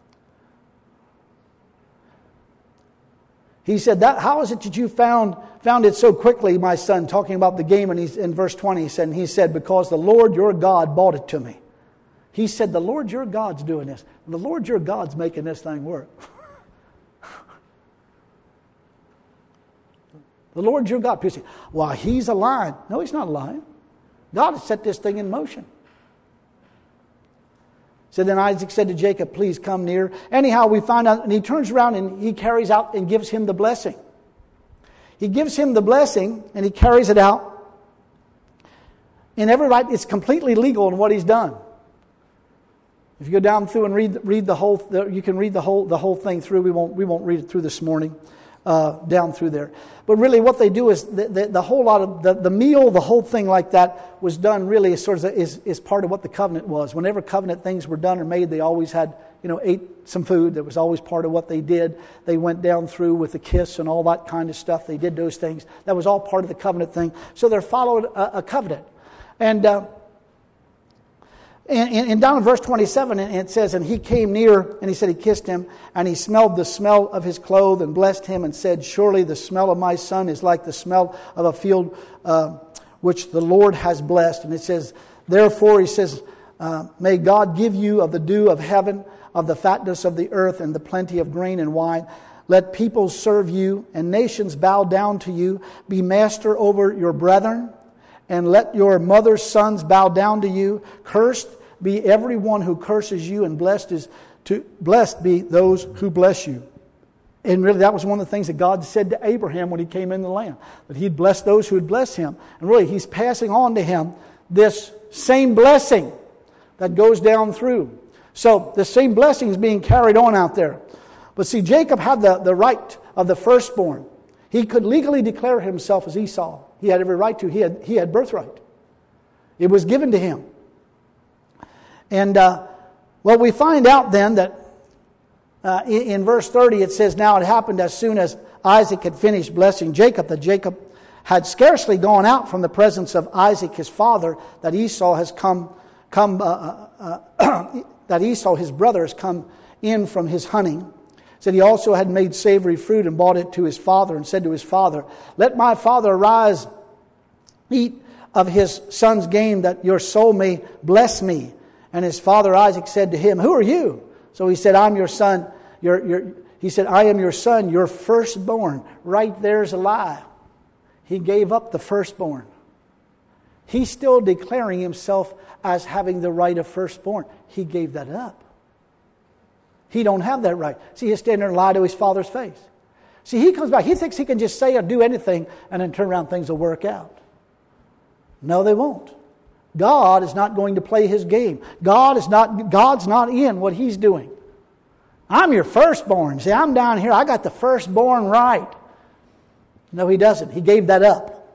He said, "That how is it that you found found it so quickly, my son?" Talking about the game, and he's in verse twenty. He said, and he said, "Because the Lord your God bought it to me." He said, "The Lord your God's doing this. The Lord your God's making this thing work." The Lord your God. People say, "Well, He's a lying." No, He's not lying. God has set this thing in motion. So then Isaac said to Jacob, "Please come near." Anyhow, we find out, and he turns around and he carries out and gives him the blessing. He gives him the blessing and he carries it out. And every right, it's completely legal in what he's done. If you go down through and read read the whole, you can read the whole the whole thing through. We won't we won't read it through this morning, uh, down through there. But really, what they do is the, the, the whole lot of the, the meal, the whole thing like that was done. Really, is sort of is is part of what the covenant was. Whenever covenant things were done or made, they always had you know ate some food. That was always part of what they did. They went down through with the kiss and all that kind of stuff. They did those things. That was all part of the covenant thing. So they followed a, a covenant, and. Uh, And, and down in verse twenty-seven, it says, "And he came near, and he said he kissed him, and he smelled the smell of his clothes, and blessed him, and said, Surely the smell of my son is like the smell of a field uh, which the Lord has blessed." And it says, "Therefore," he says, uh, "may God give you of the dew of heaven, of the fatness of the earth, and the plenty of grain and wine. Let peoples serve you, and nations bow down to you. Be master over your brethren, and let your mother's sons bow down to you. Cursed be everyone who curses you, and blessed is to blessed be those who bless you. And really, that was one of the things that God said to Abraham when he came in the land, that He'd bless those who would bless him. And really, He's passing on to him this same blessing that goes down through. So the same blessing is being carried on out there. But see, Jacob had the, the right of the firstborn. He could legally declare himself as Esau. He had every right to. He had, he had birthright. It was given to him. And, uh, well, we find out then that uh, in, in verse thirty it says, now it happened as soon as Isaac had finished blessing Jacob, that Jacob had scarcely gone out from the presence of Isaac his father, that Esau has come, come uh, uh, uh, that Esau his brother has come in from his hunting. Said he also had made savory fruit and brought it to his father, and said to his father, let my father arise, eat of his son's game, that your soul may bless me. And his father Isaac said to him, who are you? So he said, I'm your son. Your, your, he said, I am your son, your firstborn. Right there's a lie. He gave up the firstborn. He's still declaring himself as having the right of firstborn. He gave that up. He don't have that right. See, he's standing there and lie to his father's face. See, he comes back. He thinks he can just say or do anything and then turn around, things will work out. No, they won't. God is not going to play his game. God is not. God's not in what he's doing. I'm your firstborn. See, I'm down here. I got the firstborn right. No, he doesn't. He gave that up.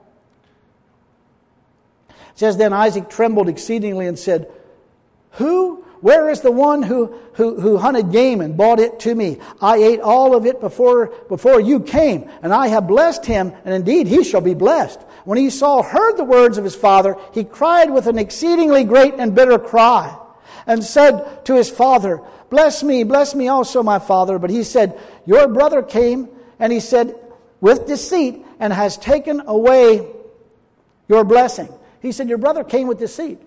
It says, then Isaac trembled exceedingly and said, who? Where is the one who, who, who hunted game and brought it to me? I ate all of it before, before you came, and I have blessed him, and indeed he shall be blessed. When Esau heard the words of his father, he cried with an exceedingly great and bitter cry, and said to his father, bless me, bless me also, my father. But he said, your brother came, and he said, with deceit, and has taken away your blessing. He said, your brother came with deceit.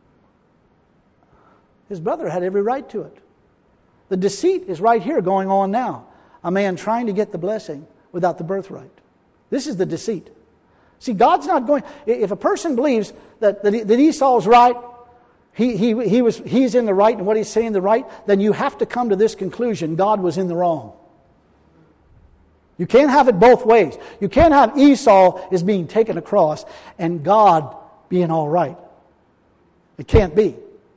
His brother had every right to it. The deceit is right here going on now. A man trying to get the blessing without the birthright. This is the deceit. See, God's not going... If a person believes that, that, that Esau's right, he, he, he was, he's in the right and what he's saying the right, then you have to come to this conclusion. God was in the wrong. You can't have it both ways. You can't have Esau is being taken across and God being all right. It can't be.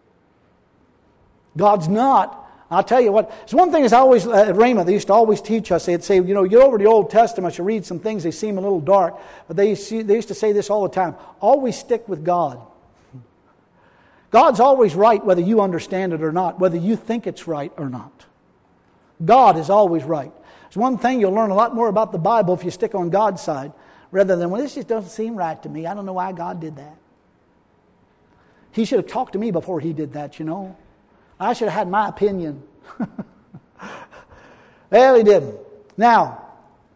God's not. I'll tell you what. It's one thing is I always, at Rhema, they used to always teach us. They'd say, you know, you go over the Old Testament, you read some things, they seem a little dark. But they, they used to say this all the time. Always stick with God. God's always right whether you understand it or not, whether you think it's right or not. God is always right. It's one thing you'll learn a lot more about the Bible if you stick on God's side, rather than, well, this just doesn't seem right to me. I don't know why God did that. He should have talked to me before he did that, you know. I should have had my opinion. Well, he didn't. Now,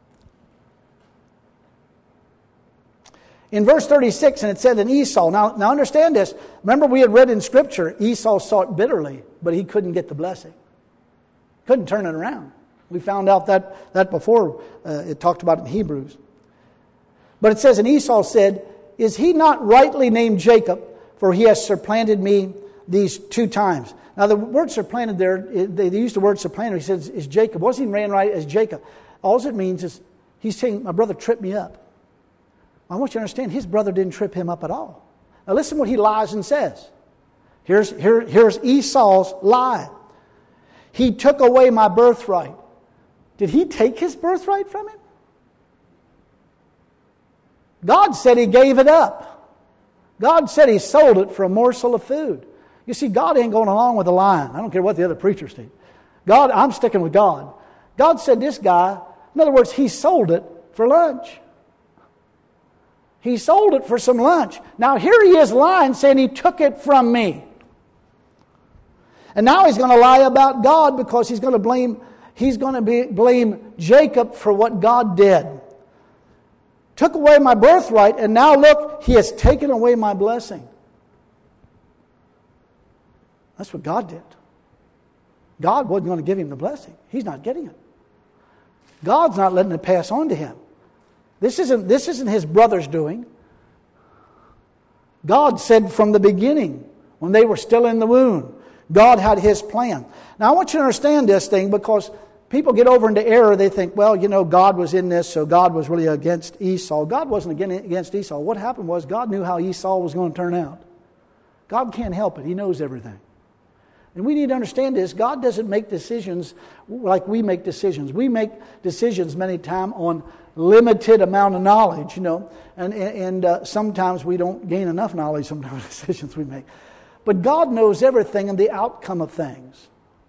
in verse thirty-six, and it said in Esau. Now, now understand this. Remember we had read in Scripture, Esau sought bitterly, but he couldn't get the blessing. Couldn't turn it around. We found out that, that before uh, it talked about it in Hebrews. But it says, and Esau said, is he not rightly named Jacob? For he has supplanted me these two times. Now the word supplanted there, they used the word supplanted. He says, is Jacob. Wasn't he ran right as Jacob? All it means is, he's saying, my brother tripped me up. I want you to understand, his brother didn't trip him up at all. Now listen what he lies and says. Here's, here, here's Esau's lie. He took away my birthright. Did he take his birthright from him? God said he gave it up. God said he sold it for a morsel of food. You see, God ain't going along with the line. I don't care what the other preachers think. God, I'm sticking with God. God said this guy, in other words, he sold it for lunch. He sold it for some lunch. Now here he is lying, saying he took it from me. And now he's going to lie about God because he's going to blame, he's going to be, blame Jacob for what God did. Took away my birthright, and now look, he has taken away my blessing. That's what God did. God wasn't going to give him the blessing. He's not getting it. God's not letting it pass on to him. This isn't, this isn't his brother's doing. God said from the beginning, when they were still in the womb, God had his plan. Now I want you to understand this thing, because people get over into error. They think, well, you know, God was in this, so God was really against Esau. God wasn't against Esau. What happened was God knew how Esau was going to turn out. God can't help it. He knows everything. And we need to understand this. God doesn't make decisions like we make decisions. We make decisions many times on limited amount of knowledge, you know, and, and uh, sometimes we don't gain enough knowledge, sometimes decisions we make. But God knows everything and the outcome of things.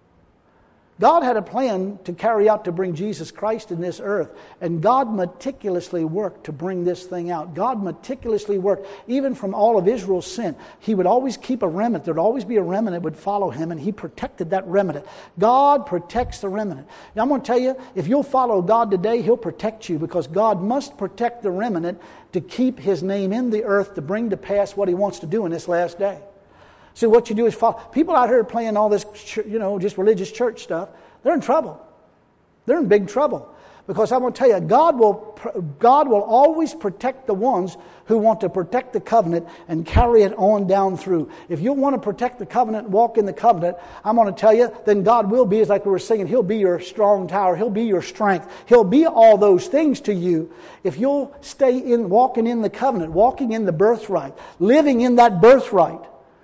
God had a plan to carry out to bring Jesus Christ in this earth. And God meticulously worked to bring this thing out. God meticulously worked. Even from all of Israel's sin, He would always keep a remnant. There would always be a remnant that would follow Him. And He protected that remnant. God protects the remnant. Now I'm going to tell you, if you'll follow God today, He'll protect you. Because God must protect the remnant to keep His name in the earth, to bring to pass what He wants to do in this last day. See, what you do is follow. People out here playing all this, you know, just religious church stuff, they're in trouble. They're in big trouble. Because I'm going to tell you, God will, God will always protect the ones who want to protect the covenant and carry it on down through. If you want to protect the covenant and walk in the covenant, I'm going to tell you, then God will be, as like we were singing, He'll be your strong tower. He'll be your strength. He'll be all those things to you if you'll stay in, walking in the covenant, walking in the birthright, living in that birthright.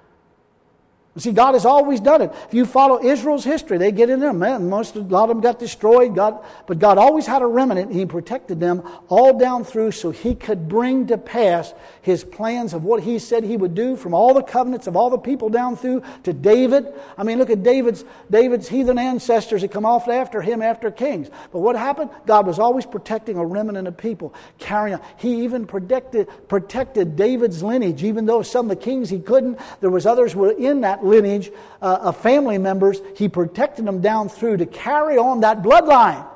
See, God has always done it. If you follow Israel's history, they get in there. Man, most, a lot of them got destroyed. God, but God always had a remnant, and He protected them all down through so He could bring to pass His plans of what He said He would do from all the covenants of all the people down through to David. I mean, look at David's, David's heathen ancestors that come off after him after kings. But what happened? God was always protecting a remnant of people. Carrying on. He even protected, protected David's lineage, even though some of the kings He couldn't. There was others who were in that lineage uh, of family members. He protected them down through to carry on that bloodline.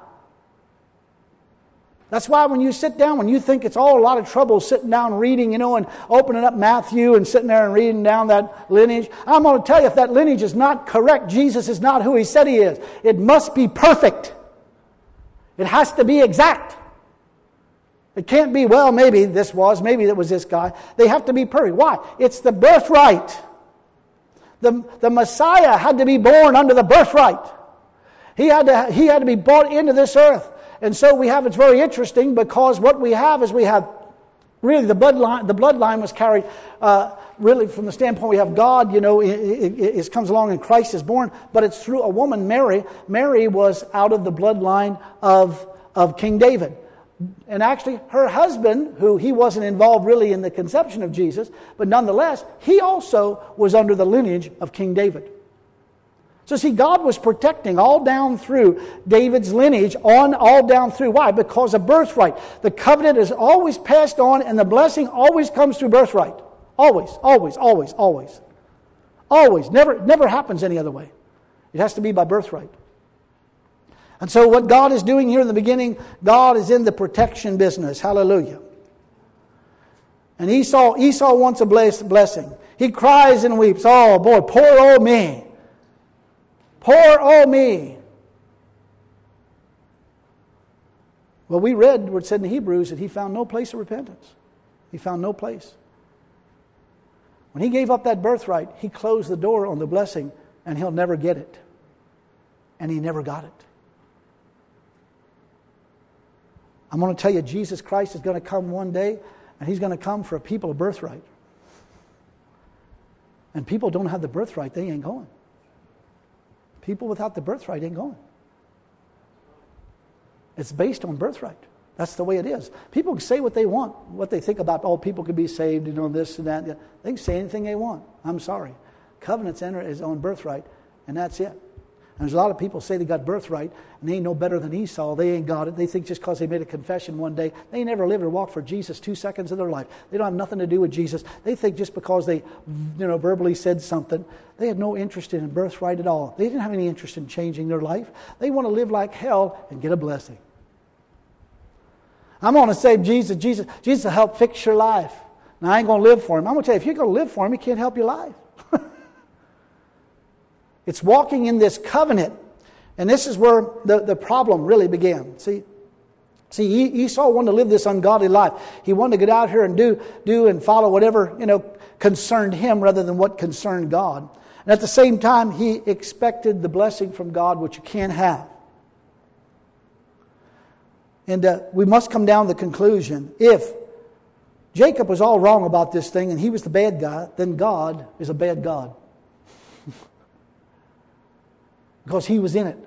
That's why when you sit down, when you think it's all a lot of trouble sitting down reading, you know, and opening up Matthew and sitting there and reading down that lineage, I'm going to tell you, if that lineage is not correct, Jesus is not who He said He is. It must be perfect. It has to be exact. It can't be, well, maybe this was, maybe that was this guy. They have to be perfect. Why? It's the birthright. The, the Messiah had to be born under the birthright. He had to, he had to be brought into this earth. And so we have, it's very interesting because what we have is we have, really the bloodline, the bloodline was carried, uh, really from the standpoint we have God, you know, it, it, it comes along and Christ is born, but it's through a woman, Mary. Mary was out of the bloodline of, of King David. And actually, her husband, who he wasn't involved really in the conception of Jesus, but nonetheless, he also was under the lineage of King David. So see, God was protecting all down through David's lineage, on all down through. Why? Because of birthright. The covenant is always passed on, and the blessing always comes through birthright. Always, always, always, always. Always. Never, never happens any other way. It has to be by birthright. And so what God is doing here in the beginning, God is in the protection business. Hallelujah. And Esau, Esau wants a blessing. He cries and weeps. Oh boy, poor old me. Poor old me. Well, we read where it said in Hebrews that he found no place of repentance. He found no place. When he gave up that birthright, he closed the door on the blessing, and he'll never get it. And he never got it. I'm going to tell you, Jesus Christ is going to come one day, and He's going to come for a people of birthright. And people don't have the birthright, they ain't going. People without the birthright ain't going. It's based on birthright. That's the way it is. People can say what they want, what they think about, oh, people can be saved, you know, this and that. They can say anything they want. I'm sorry. Covenants enter His own birthright, and that's it. And there's a lot of people say they got birthright, and they ain't no better than Esau. They ain't got it. They think just because they made a confession one day, they never lived or walked for Jesus two seconds of their life. They don't have nothing to do with Jesus. They think just because they, you know, verbally said something, they had no interest in birthright at all. They didn't have any interest in changing their life. They want to live like hell and get a blessing. I'm going to say Jesus, Jesus, Jesus will help fix your life. Now I ain't going to live for Him. I'm going to tell you, if you're going to live for Him, He can't help your life. It's walking in this covenant. And this is where the, the problem really began. See, see, Esau wanted to live this ungodly life. He wanted to get out here and do, do and follow whatever, you know, concerned him rather than what concerned God. And at the same time, he expected the blessing from God, which you can't have. And uh, we must come down to the conclusion, if Jacob was all wrong about this thing and he was the bad guy, then God is a bad God. Because he was in it.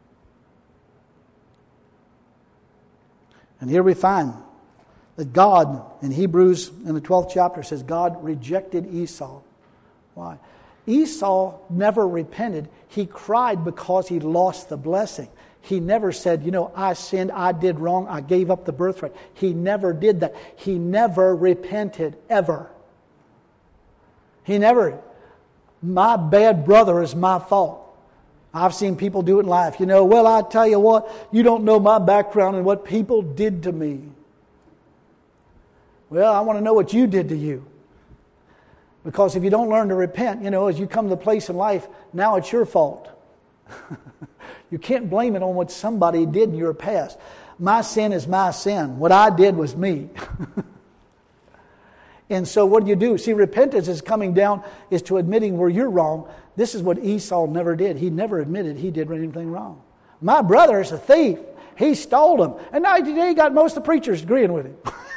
And here we find that God, in Hebrews, in the twelfth chapter, says God rejected Esau. Why? Esau never repented. He cried because he lost the blessing. He never said, you know, I sinned, I did wrong, I gave up the birthright. He never did that. He never repented, ever. He never, my bad brother is my fault. I've seen people do it in life. You know, well, I tell you what, you don't know my background and what people did to me. Well, I want to know what you did to you. Because if you don't learn to repent, you know, as you come to the place in life, now it's your fault. You can't blame it on what somebody did in your past. My sin is my sin. What I did was me. And so what do you do? See, repentance is coming down, is to admitting where you're wrong. This is what Esau never did. He never admitted he did anything wrong. My brother is a thief. He stole them. And now today you got most of the preachers agreeing with him.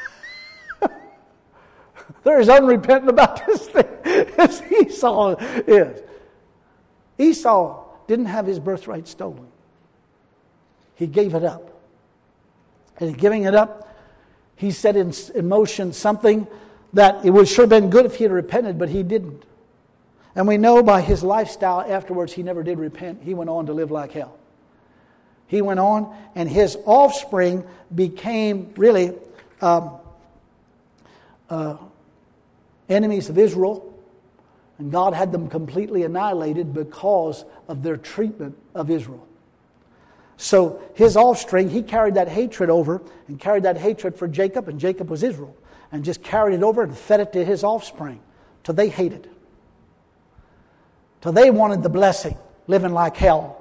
They're as unrepentant about this thing as Esau is. Esau didn't have his birthright stolen. He gave it up. And in giving it up, he set in, in motion something that it would sure have been good if he had repented, but he didn't. And we know by his lifestyle afterwards, he never did repent. He went on to live like hell. He went on, and his offspring became really um, uh, enemies of Israel. And God had them completely annihilated because of their treatment of Israel. So his offspring, he carried that hatred over and carried that hatred for Jacob, and Jacob was Israel. And just carried it over and fed it to his offspring till they hated. Till they wanted the blessing, living like hell.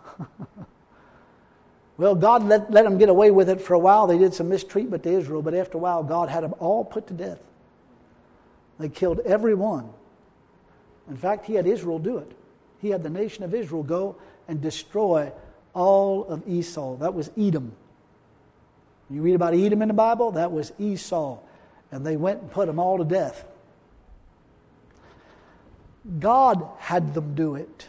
Well, God let, let them get away with it for a while. They did some mistreatment to Israel, but after a while, God had them all put to death. They killed every one. In fact, he had Israel do it. He had the nation of Israel go and destroy all of Esau. That was Edom. You read about Edom in the Bible? That was Esau. And they went and put them all to death. God had them do it.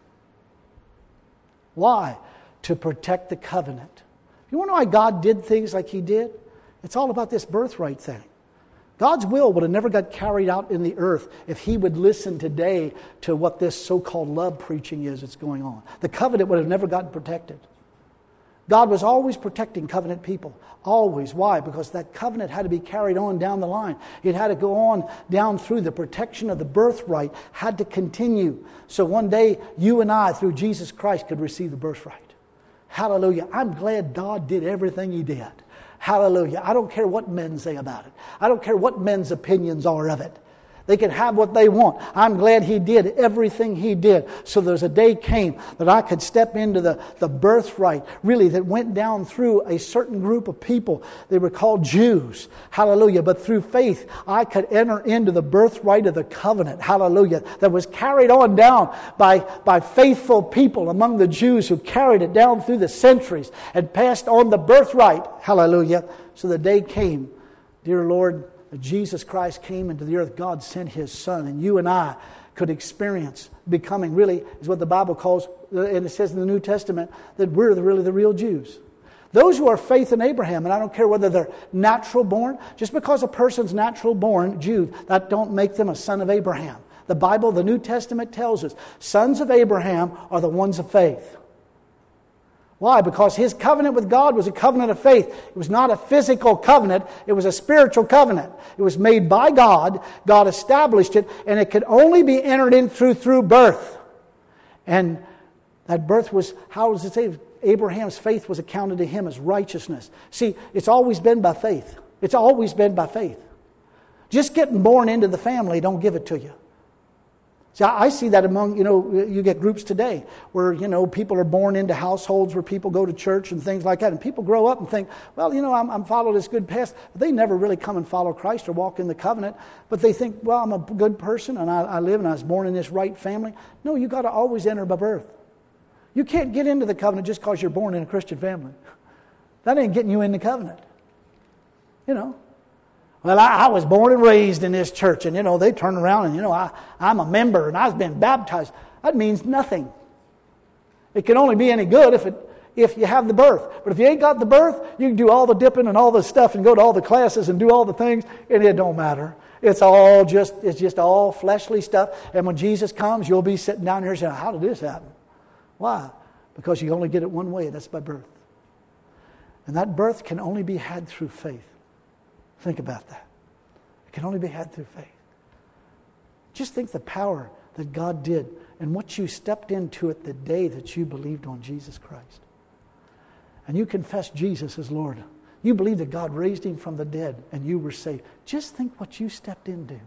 Why? To protect the covenant. You want to know why God did things like he did? It's all about this birthright thing. God's will would have never got carried out in the earth if he would listen today to what this so-called love preaching is that's going on. The covenant would have never gotten protected. God was always protecting covenant people. Always. Why? Because that covenant had to be carried on down the line. It had to go on down through. The protection of the birthright had to continue. So one day, you and I, through Jesus Christ, could receive the birthright. Hallelujah. I'm glad God did everything he did. Hallelujah. I don't care what men say about it. I don't care what men's opinions are of it. They can have what they want. I'm glad he did everything he did. So there's a day came that I could step into the, the birthright, really, that went down through a certain group of people. They were called Jews. Hallelujah. But through faith, I could enter into the birthright of the covenant. Hallelujah. That was carried on down by, by faithful people among the Jews who carried it down through the centuries and passed on the birthright. Hallelujah. So the day came, dear Lord, Jesus Christ came into the earth. God sent his Son, and you and I could experience becoming, really, is what the Bible calls, and it says in the New Testament, that we're the, really the real Jews. Those who are faith in Abraham, and I don't care whether they're natural born, just because a person's natural born Jew, that don't make them a son of Abraham. The Bible, the New Testament tells us, sons of Abraham are the ones of faith. Why? Because his covenant with God was a covenant of faith. It was not a physical covenant. It was a spiritual covenant. It was made by God. God established it. And it could only be entered in through, through birth. And that birth was, how does it say? Abraham's faith was accounted to him as righteousness. See, it's always been by faith. It's always been by faith. Just getting born into the family don't give it to you. See, I see that among, you know, you get groups today where, you know, people are born into households where people go to church and things like that. And people grow up and think, well, you know, I'm, I'm following this good path. But they never really come and follow Christ or walk in the covenant. But they think, well, I'm a good person and I, I live and I was born in this right family. No, you got to always enter by birth. You can't get into the covenant just because you're born in a Christian family. That ain't getting you in the covenant. You know. Well, I, I was born and raised in this church, and, you know, they turn around and, you know, I, I'm a member and I've been baptized. That means nothing. It can only be any good if it if you have the birth. But if you ain't got the birth, you can do all the dipping and all the stuff and go to all the classes and do all the things, and it don't matter. It's all just, it's just all fleshly stuff. And when Jesus comes, you'll be sitting down here saying, how did this happen? Why? Because you only get it one way, that's by birth. And that birth can only be had through faith. Think about that. It can only be had through faith. Just think the power that God did and what you stepped into it the day that you believed on Jesus Christ. And you confessed Jesus as Lord. You believe that God raised Him from the dead and you were saved. Just think what you stepped into.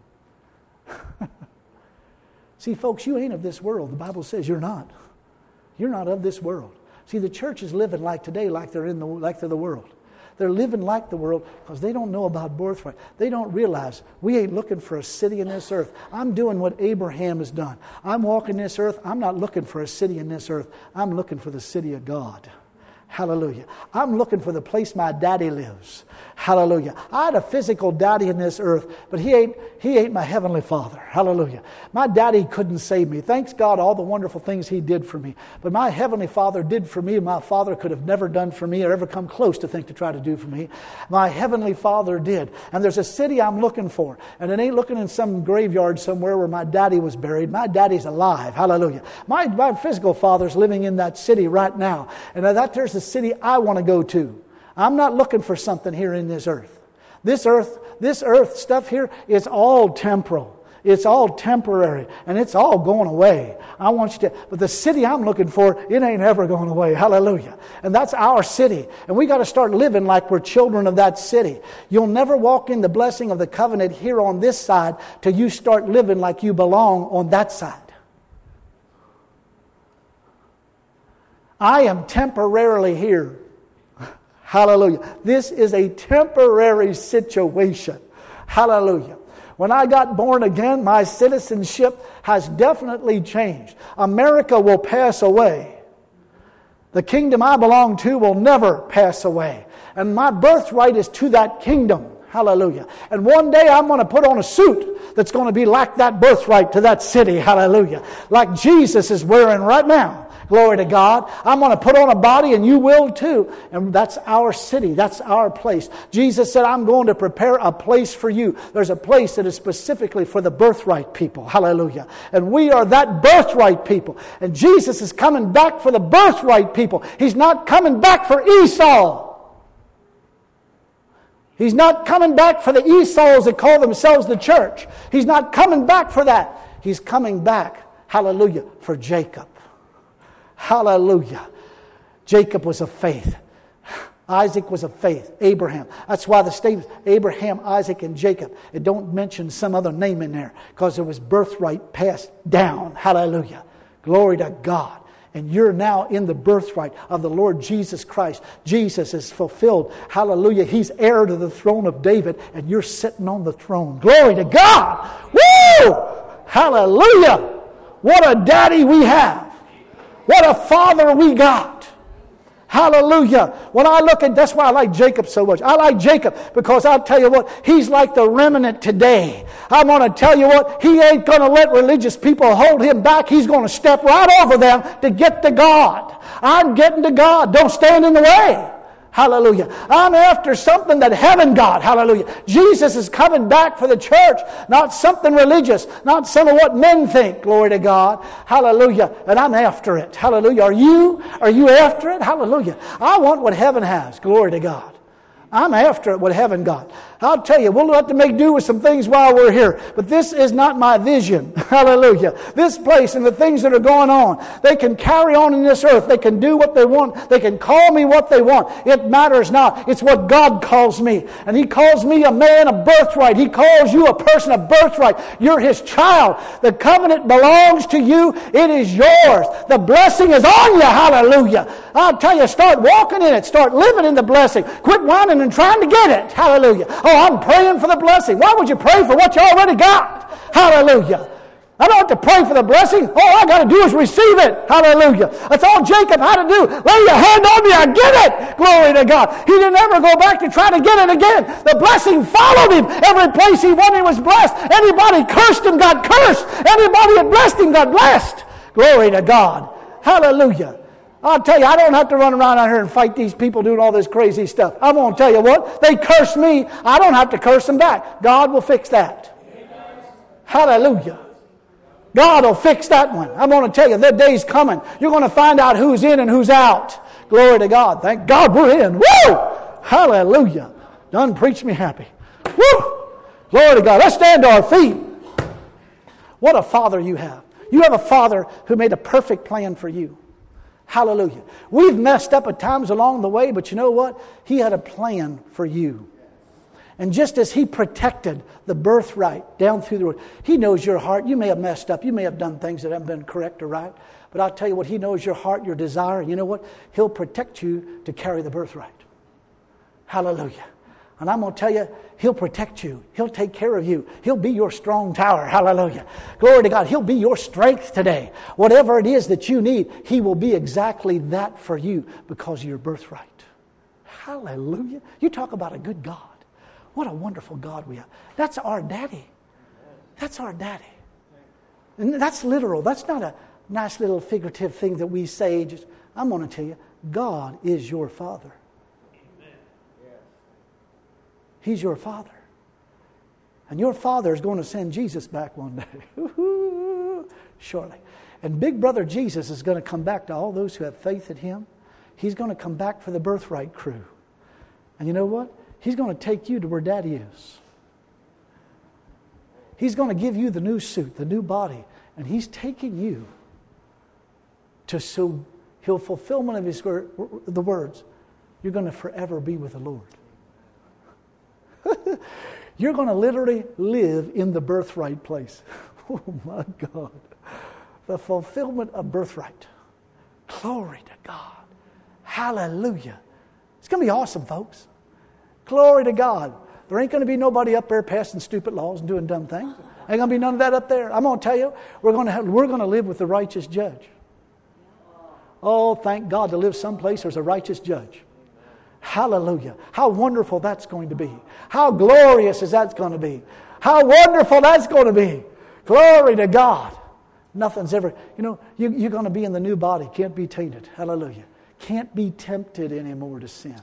See, folks, you ain't of this world. The Bible says you're not. You're not of this world. See, the church is living like today, like they're in the like they're the world. They're living like the world because they don't know about birthright. They don't realize we ain't looking for a city in this earth. I'm doing what Abraham has done. I'm walking this earth. I'm not looking for a city in this earth. I'm looking for the city of God. Hallelujah. I'm looking for the place my daddy lives. Hallelujah. I had a physical daddy in this earth, but he ain't, he ain't my heavenly Father. Hallelujah. My daddy couldn't save me. Thanks God all the wonderful things he did for me. But my heavenly Father did for me. My father could have never done for me or ever come close to think to try to do for me. My heavenly Father did. And there's a city I'm looking for. And it ain't looking in some graveyard somewhere where my daddy was buried. My daddy's alive. Hallelujah. My, my physical father's living in that city right now. And that there's the city I want to go to. I'm not looking for something here in this earth. This earth, this earth stuff here is all temporal. It's all temporary and it's all going away. I want you to, but the city I'm looking for, it ain't ever going away. Hallelujah. And that's our city. And we got to start living like we're children of that city. You'll never walk in the blessing of the covenant here on this side till you start living like you belong on that side. I am temporarily here. Hallelujah. This is a temporary situation. Hallelujah. When I got born again, my citizenship has definitely changed. America will pass away. The kingdom I belong to will never pass away. And my birthright is to that kingdom. Hallelujah. And one day I'm going to put on a suit that's going to be like that birthright to that city. Hallelujah. Like Jesus is wearing right now. Glory to God. I'm going to put on a body and you will too. And that's our city. That's our place. Jesus said, I'm going to prepare a place for you. There's a place that is specifically for the birthright people. Hallelujah. And we are that birthright people. And Jesus is coming back for the birthright people. He's not coming back for Esau. He's not coming back for the Esau's that call themselves the church. He's not coming back for that. He's coming back, hallelujah, for Jacob. Hallelujah. Jacob was of faith. Isaac was of faith. Abraham. That's why the statement Abraham, Isaac, and Jacob. It don't mention some other name in there because there was birthright passed down. Hallelujah. Glory to God. And you're now in the birthright of the Lord Jesus Christ. Jesus is fulfilled. Hallelujah. He's heir to the throne of David and you're sitting on the throne. Glory to God. Woo! Hallelujah. What a daddy we have. What a father we got. Hallelujah. When I look at, that's why I like Jacob so much. I like Jacob because I'll tell you what, he's like the remnant today. I'm going to tell you what, he ain't going to let religious people hold him back. He's going to step right over them to get to God. I'm getting to God. Don't stand in the way. Hallelujah. I'm after something that heaven got. Hallelujah. Jesus is coming back for the church. Not something religious. Not some of what men think. Glory to God. Hallelujah. And I'm after it. Hallelujah. Are you? Are you after it? Hallelujah. I want what heaven has. Glory to God. I'm after it, what heaven got. I'll tell you, we'll have to make do with some things while we're here. But this is not my vision. Hallelujah. This place and the things that are going on, they can carry on in this earth. They can do what they want. They can call me what they want. It matters not. It's what God calls me. And He calls me a man of birthright. He calls you a person of birthright. You're His child. The covenant belongs to you. It is yours. The blessing is on you. Hallelujah. I'll tell you, start walking in it. Start living in the blessing. Quit whining and trying to get it. Hallelujah. Oh, I'm praying for the blessing. Why would you pray for what you already got? Hallelujah. I don't have to pray for the blessing. All I got to do is receive it. Hallelujah. That's all Jacob had to do. Lay your hand on me, I get it. Glory to God. He didn't ever go back to try to get it again. The blessing followed him. Every place he went, he was blessed. Anybody cursed him got cursed. Anybody that blessed him got blessed. Glory to God. Hallelujah. I'll tell you, I don't have to run around out here and fight these people doing all this crazy stuff. I'm going to tell you what, they curse me. I don't have to curse them back. God will fix that. Hallelujah. God will fix that one. I'm going to tell you, that day's coming. You're going to find out who's in and who's out. Glory to God. Thank God we're in. Woo! Hallelujah. Done preach me happy. Woo! Glory to God. Let's stand to our feet. What a Father you have. You have a Father who made a perfect plan for you. Hallelujah. We've messed up at times along the way, but you know what? He had a plan for you. And just as He protected the birthright down through the road, He knows your heart. You may have messed up. You may have done things that haven't been correct or right. But I'll tell you what, He knows your heart, your desire. And you know what? He'll protect you to carry the birthright. Hallelujah. And I'm going to tell you, He'll protect you. He'll take care of you. He'll be your strong tower. Hallelujah. Glory to God. He'll be your strength today. Whatever it is that you need, He will be exactly that for you because of your birthright. Hallelujah. You talk about a good God. What a wonderful God we have. That's our daddy. That's our daddy. And that's literal. That's not a nice little figurative thing that we say. Just, I'm going to tell you, God is your Father. He's your Father. And your Father is going to send Jesus back one day. Surely. And Big Brother Jesus is going to come back to all those who have faith in Him. He's going to come back for the birthright crew. And you know what? He's going to take you to where Daddy is. He's going to give you the new suit, the new body. And He's taking you to so He'll fulfillment of His word, the words. You're going to forever be with the Lord. You're going to literally live in the birthright place. Oh my God. The fulfillment of birthright. Glory to God. Hallelujah. It's going to be awesome, folks. Glory to God. There ain't going to be nobody up there passing stupid laws and doing dumb things. Ain't going to be none of that up there. I'm going to tell you, we're going to have, we're going to live with the righteous judge. Oh, thank God to live someplace there's a righteous judge. Hallelujah. How wonderful that's going to be. How glorious is that going to be. How wonderful that's going to be. Glory to God. Nothing's ever, you know, you, you're going to be in the new body. Can't be tainted. Hallelujah. Can't be tempted anymore to sin.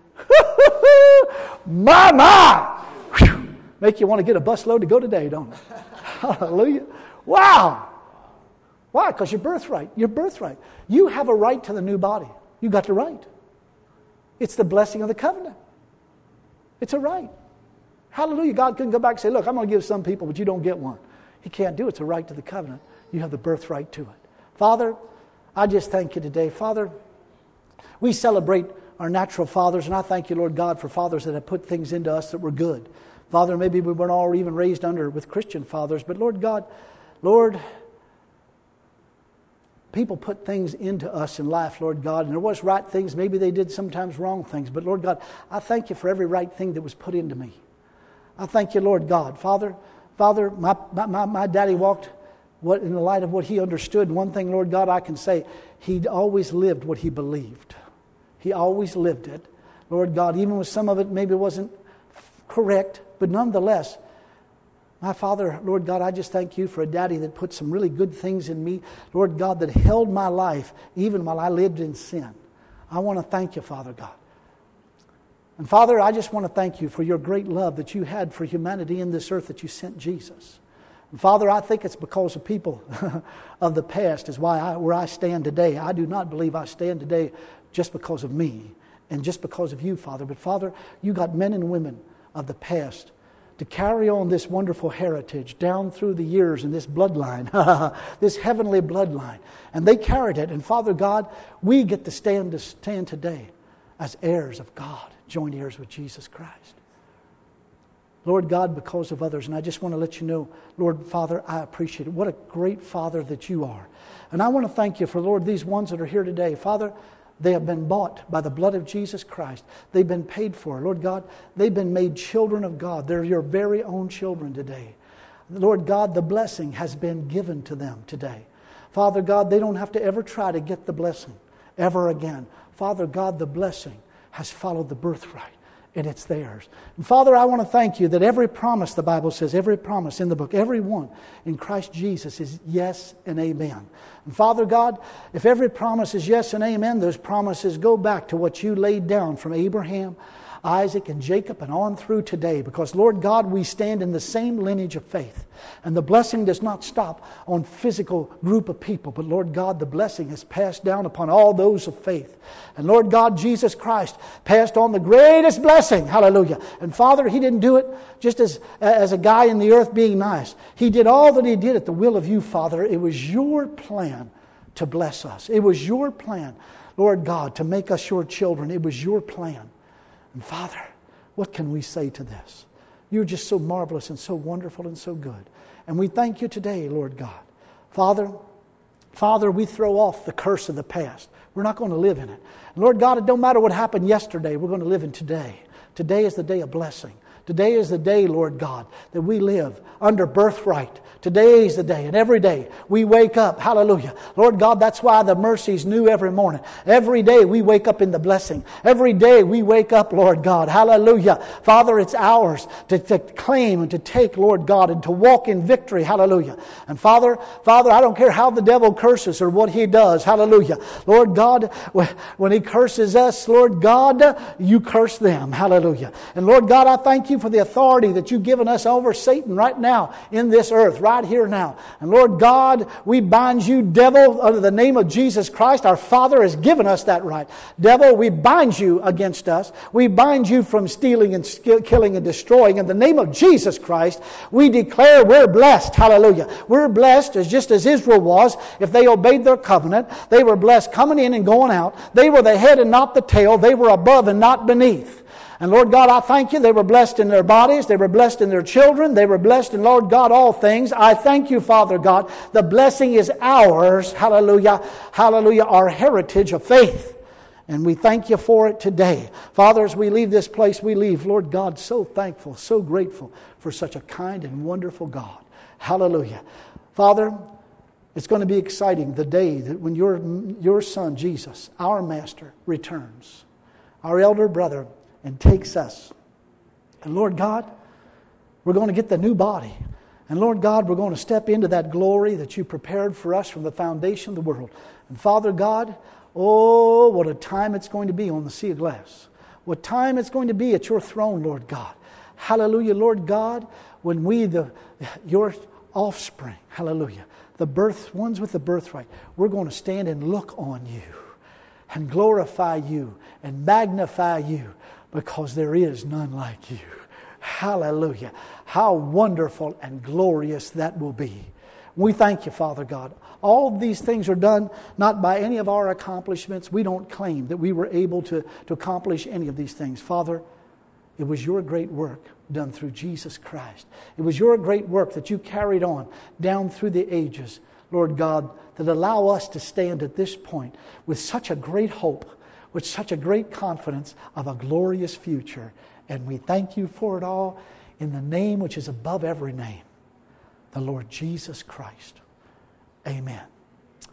My, my. Whew. Make you want to get a busload to go today, don't it? Hallelujah. Wow. Why? Because your birthright. Your birthright. You have a right to the new body. You got the right. It's the blessing of the covenant. It's a right. Hallelujah. God couldn't go back and say, look, I'm going to give some people, but you don't get one. He can't do it. It's a right to the covenant. You have the birthright to it. Father, I just thank you today. Father, we celebrate our natural fathers, and I thank you, Lord God, for fathers that have put things into us that were good. Father, maybe we weren't all even raised under with Christian fathers, but Lord God, Lord, people put things into us in life, Lord God, and there was right things. Maybe they did sometimes wrong things. But Lord God, I thank you for every right thing that was put into me. I thank you, Lord God. Father, Father, my, my, my daddy walked what in the light of what he understood. And one thing, Lord God, I can say, he always lived what he believed. He always lived it. Lord God, even with some of it maybe wasn't correct, but nonetheless, my Father, Lord God, I just thank you for a daddy that put some really good things in me. Lord God, that held my life even while I lived in sin. I want to thank you, Father God. And Father, I just want to thank you for your great love that you had for humanity in this earth, that you sent Jesus. And Father, I think it's because of people of the past is why I, where I stand today. I do not believe I stand today just because of me and just because of you, Father. But Father, you got men and women of the past to carry on this wonderful heritage down through the years in this bloodline, this heavenly bloodline. And they carried it. And Father God, we get to stand to stand today as heirs of God, joint heirs with Jesus Christ. Lord God, because of others, and I just want to let you know, Lord Father, I appreciate it. What a great Father that you are. And I want to thank you for, Lord, these ones that are here today. Father, they have been bought by the blood of Jesus Christ. They've been paid for. Lord God, they've been made children of God. They're your very own children today. Lord God, the blessing has been given to them today. Father God, they don't have to ever try to get the blessing ever again. Father God, the blessing has followed the birthright, and it's theirs. And Father, I want to thank you that every promise, the Bible says, every promise in the book, every one in Christ Jesus is yes and amen. And Father God, if every promise is yes and amen, those promises go back to what you laid down from Abraham, Isaac, and Jacob, and on through today. Because, Lord God, we stand in the same lineage of faith. And the blessing does not stop on physical group of people. But, Lord God, the blessing is passed down upon all those of faith. And, Lord God, Jesus Christ passed on the greatest blessing. Hallelujah. And, Father, He didn't do it just as, as a guy in the earth being nice. He did all that He did at the will of you, Father. It was your plan to bless us. It was your plan, Lord God, to make us your children. It was your plan. And Father, what can we say to this? You're just so marvelous and so wonderful and so good. And we thank you today, Lord God. Father, Father, we throw off the curse of the past. We're not going to live in it. And Lord God, it don't matter what happened yesterday. We're going to live in today. Today is the day of blessing. Today is the day, Lord God, that we live under birthright. Today is the day, and every day we wake up. Hallelujah. Lord God, that's why the mercies new every morning. Every day we wake up in the blessing. Every day we wake up, Lord God. Hallelujah. Father, it's ours to, to claim and to take, Lord God, and to walk in victory. Hallelujah. And Father, Father, I don't care how the devil curses or what he does. Hallelujah. Lord God, when he curses us, Lord God, you curse them. Hallelujah. And Lord God, I thank you for the authority that you've given us over Satan right now in this earth, right here now. And Lord God, we bind you, devil, under the name of Jesus Christ. Our Father has given us that right. Devil, we bind you against us. We bind you from stealing and killing and destroying. In the name of Jesus Christ, we declare we're blessed. Hallelujah. We're blessed as just as Israel was. If they obeyed their covenant, they were blessed coming in and going out. They were the head and not the tail. They were above and not beneath. And Lord God, I thank you. They were blessed in their bodies. They were blessed in their children. They were blessed in, Lord God, all things. I thank you, Father God. The blessing is ours. Hallelujah. Hallelujah. Our heritage of faith. And we thank you for it today. Father, as we leave this place, we leave, Lord God, so thankful, so grateful for such a kind and wonderful God. Hallelujah. Father, it's going to be exciting the day that when your, your Son, Jesus, our Master, returns. Our elder brother, and takes us. And Lord God, we're going to get the new body. And Lord God, we're going to step into that glory that you prepared for us from the foundation of the world. And Father God, oh, what a time it's going to be on the sea of glass. What time it's going to be at your throne, Lord God. Hallelujah, Lord God, when we, the your offspring, hallelujah, the birth ones with the birthright, we're going to stand and look on you and glorify you and magnify you, because there is none like you. Hallelujah. How wonderful and glorious that will be. We thank you, Father God. All of these things are done not by any of our accomplishments. We don't claim that we were able to, to accomplish any of these things. Father, it was your great work done through Jesus Christ. It was your great work that you carried on down through the ages, Lord God, that allow us to stand at this point with such a great hope, with such a great confidence of a glorious future. And we thank you for it all in the name which is above every name, the Lord Jesus Christ. Amen.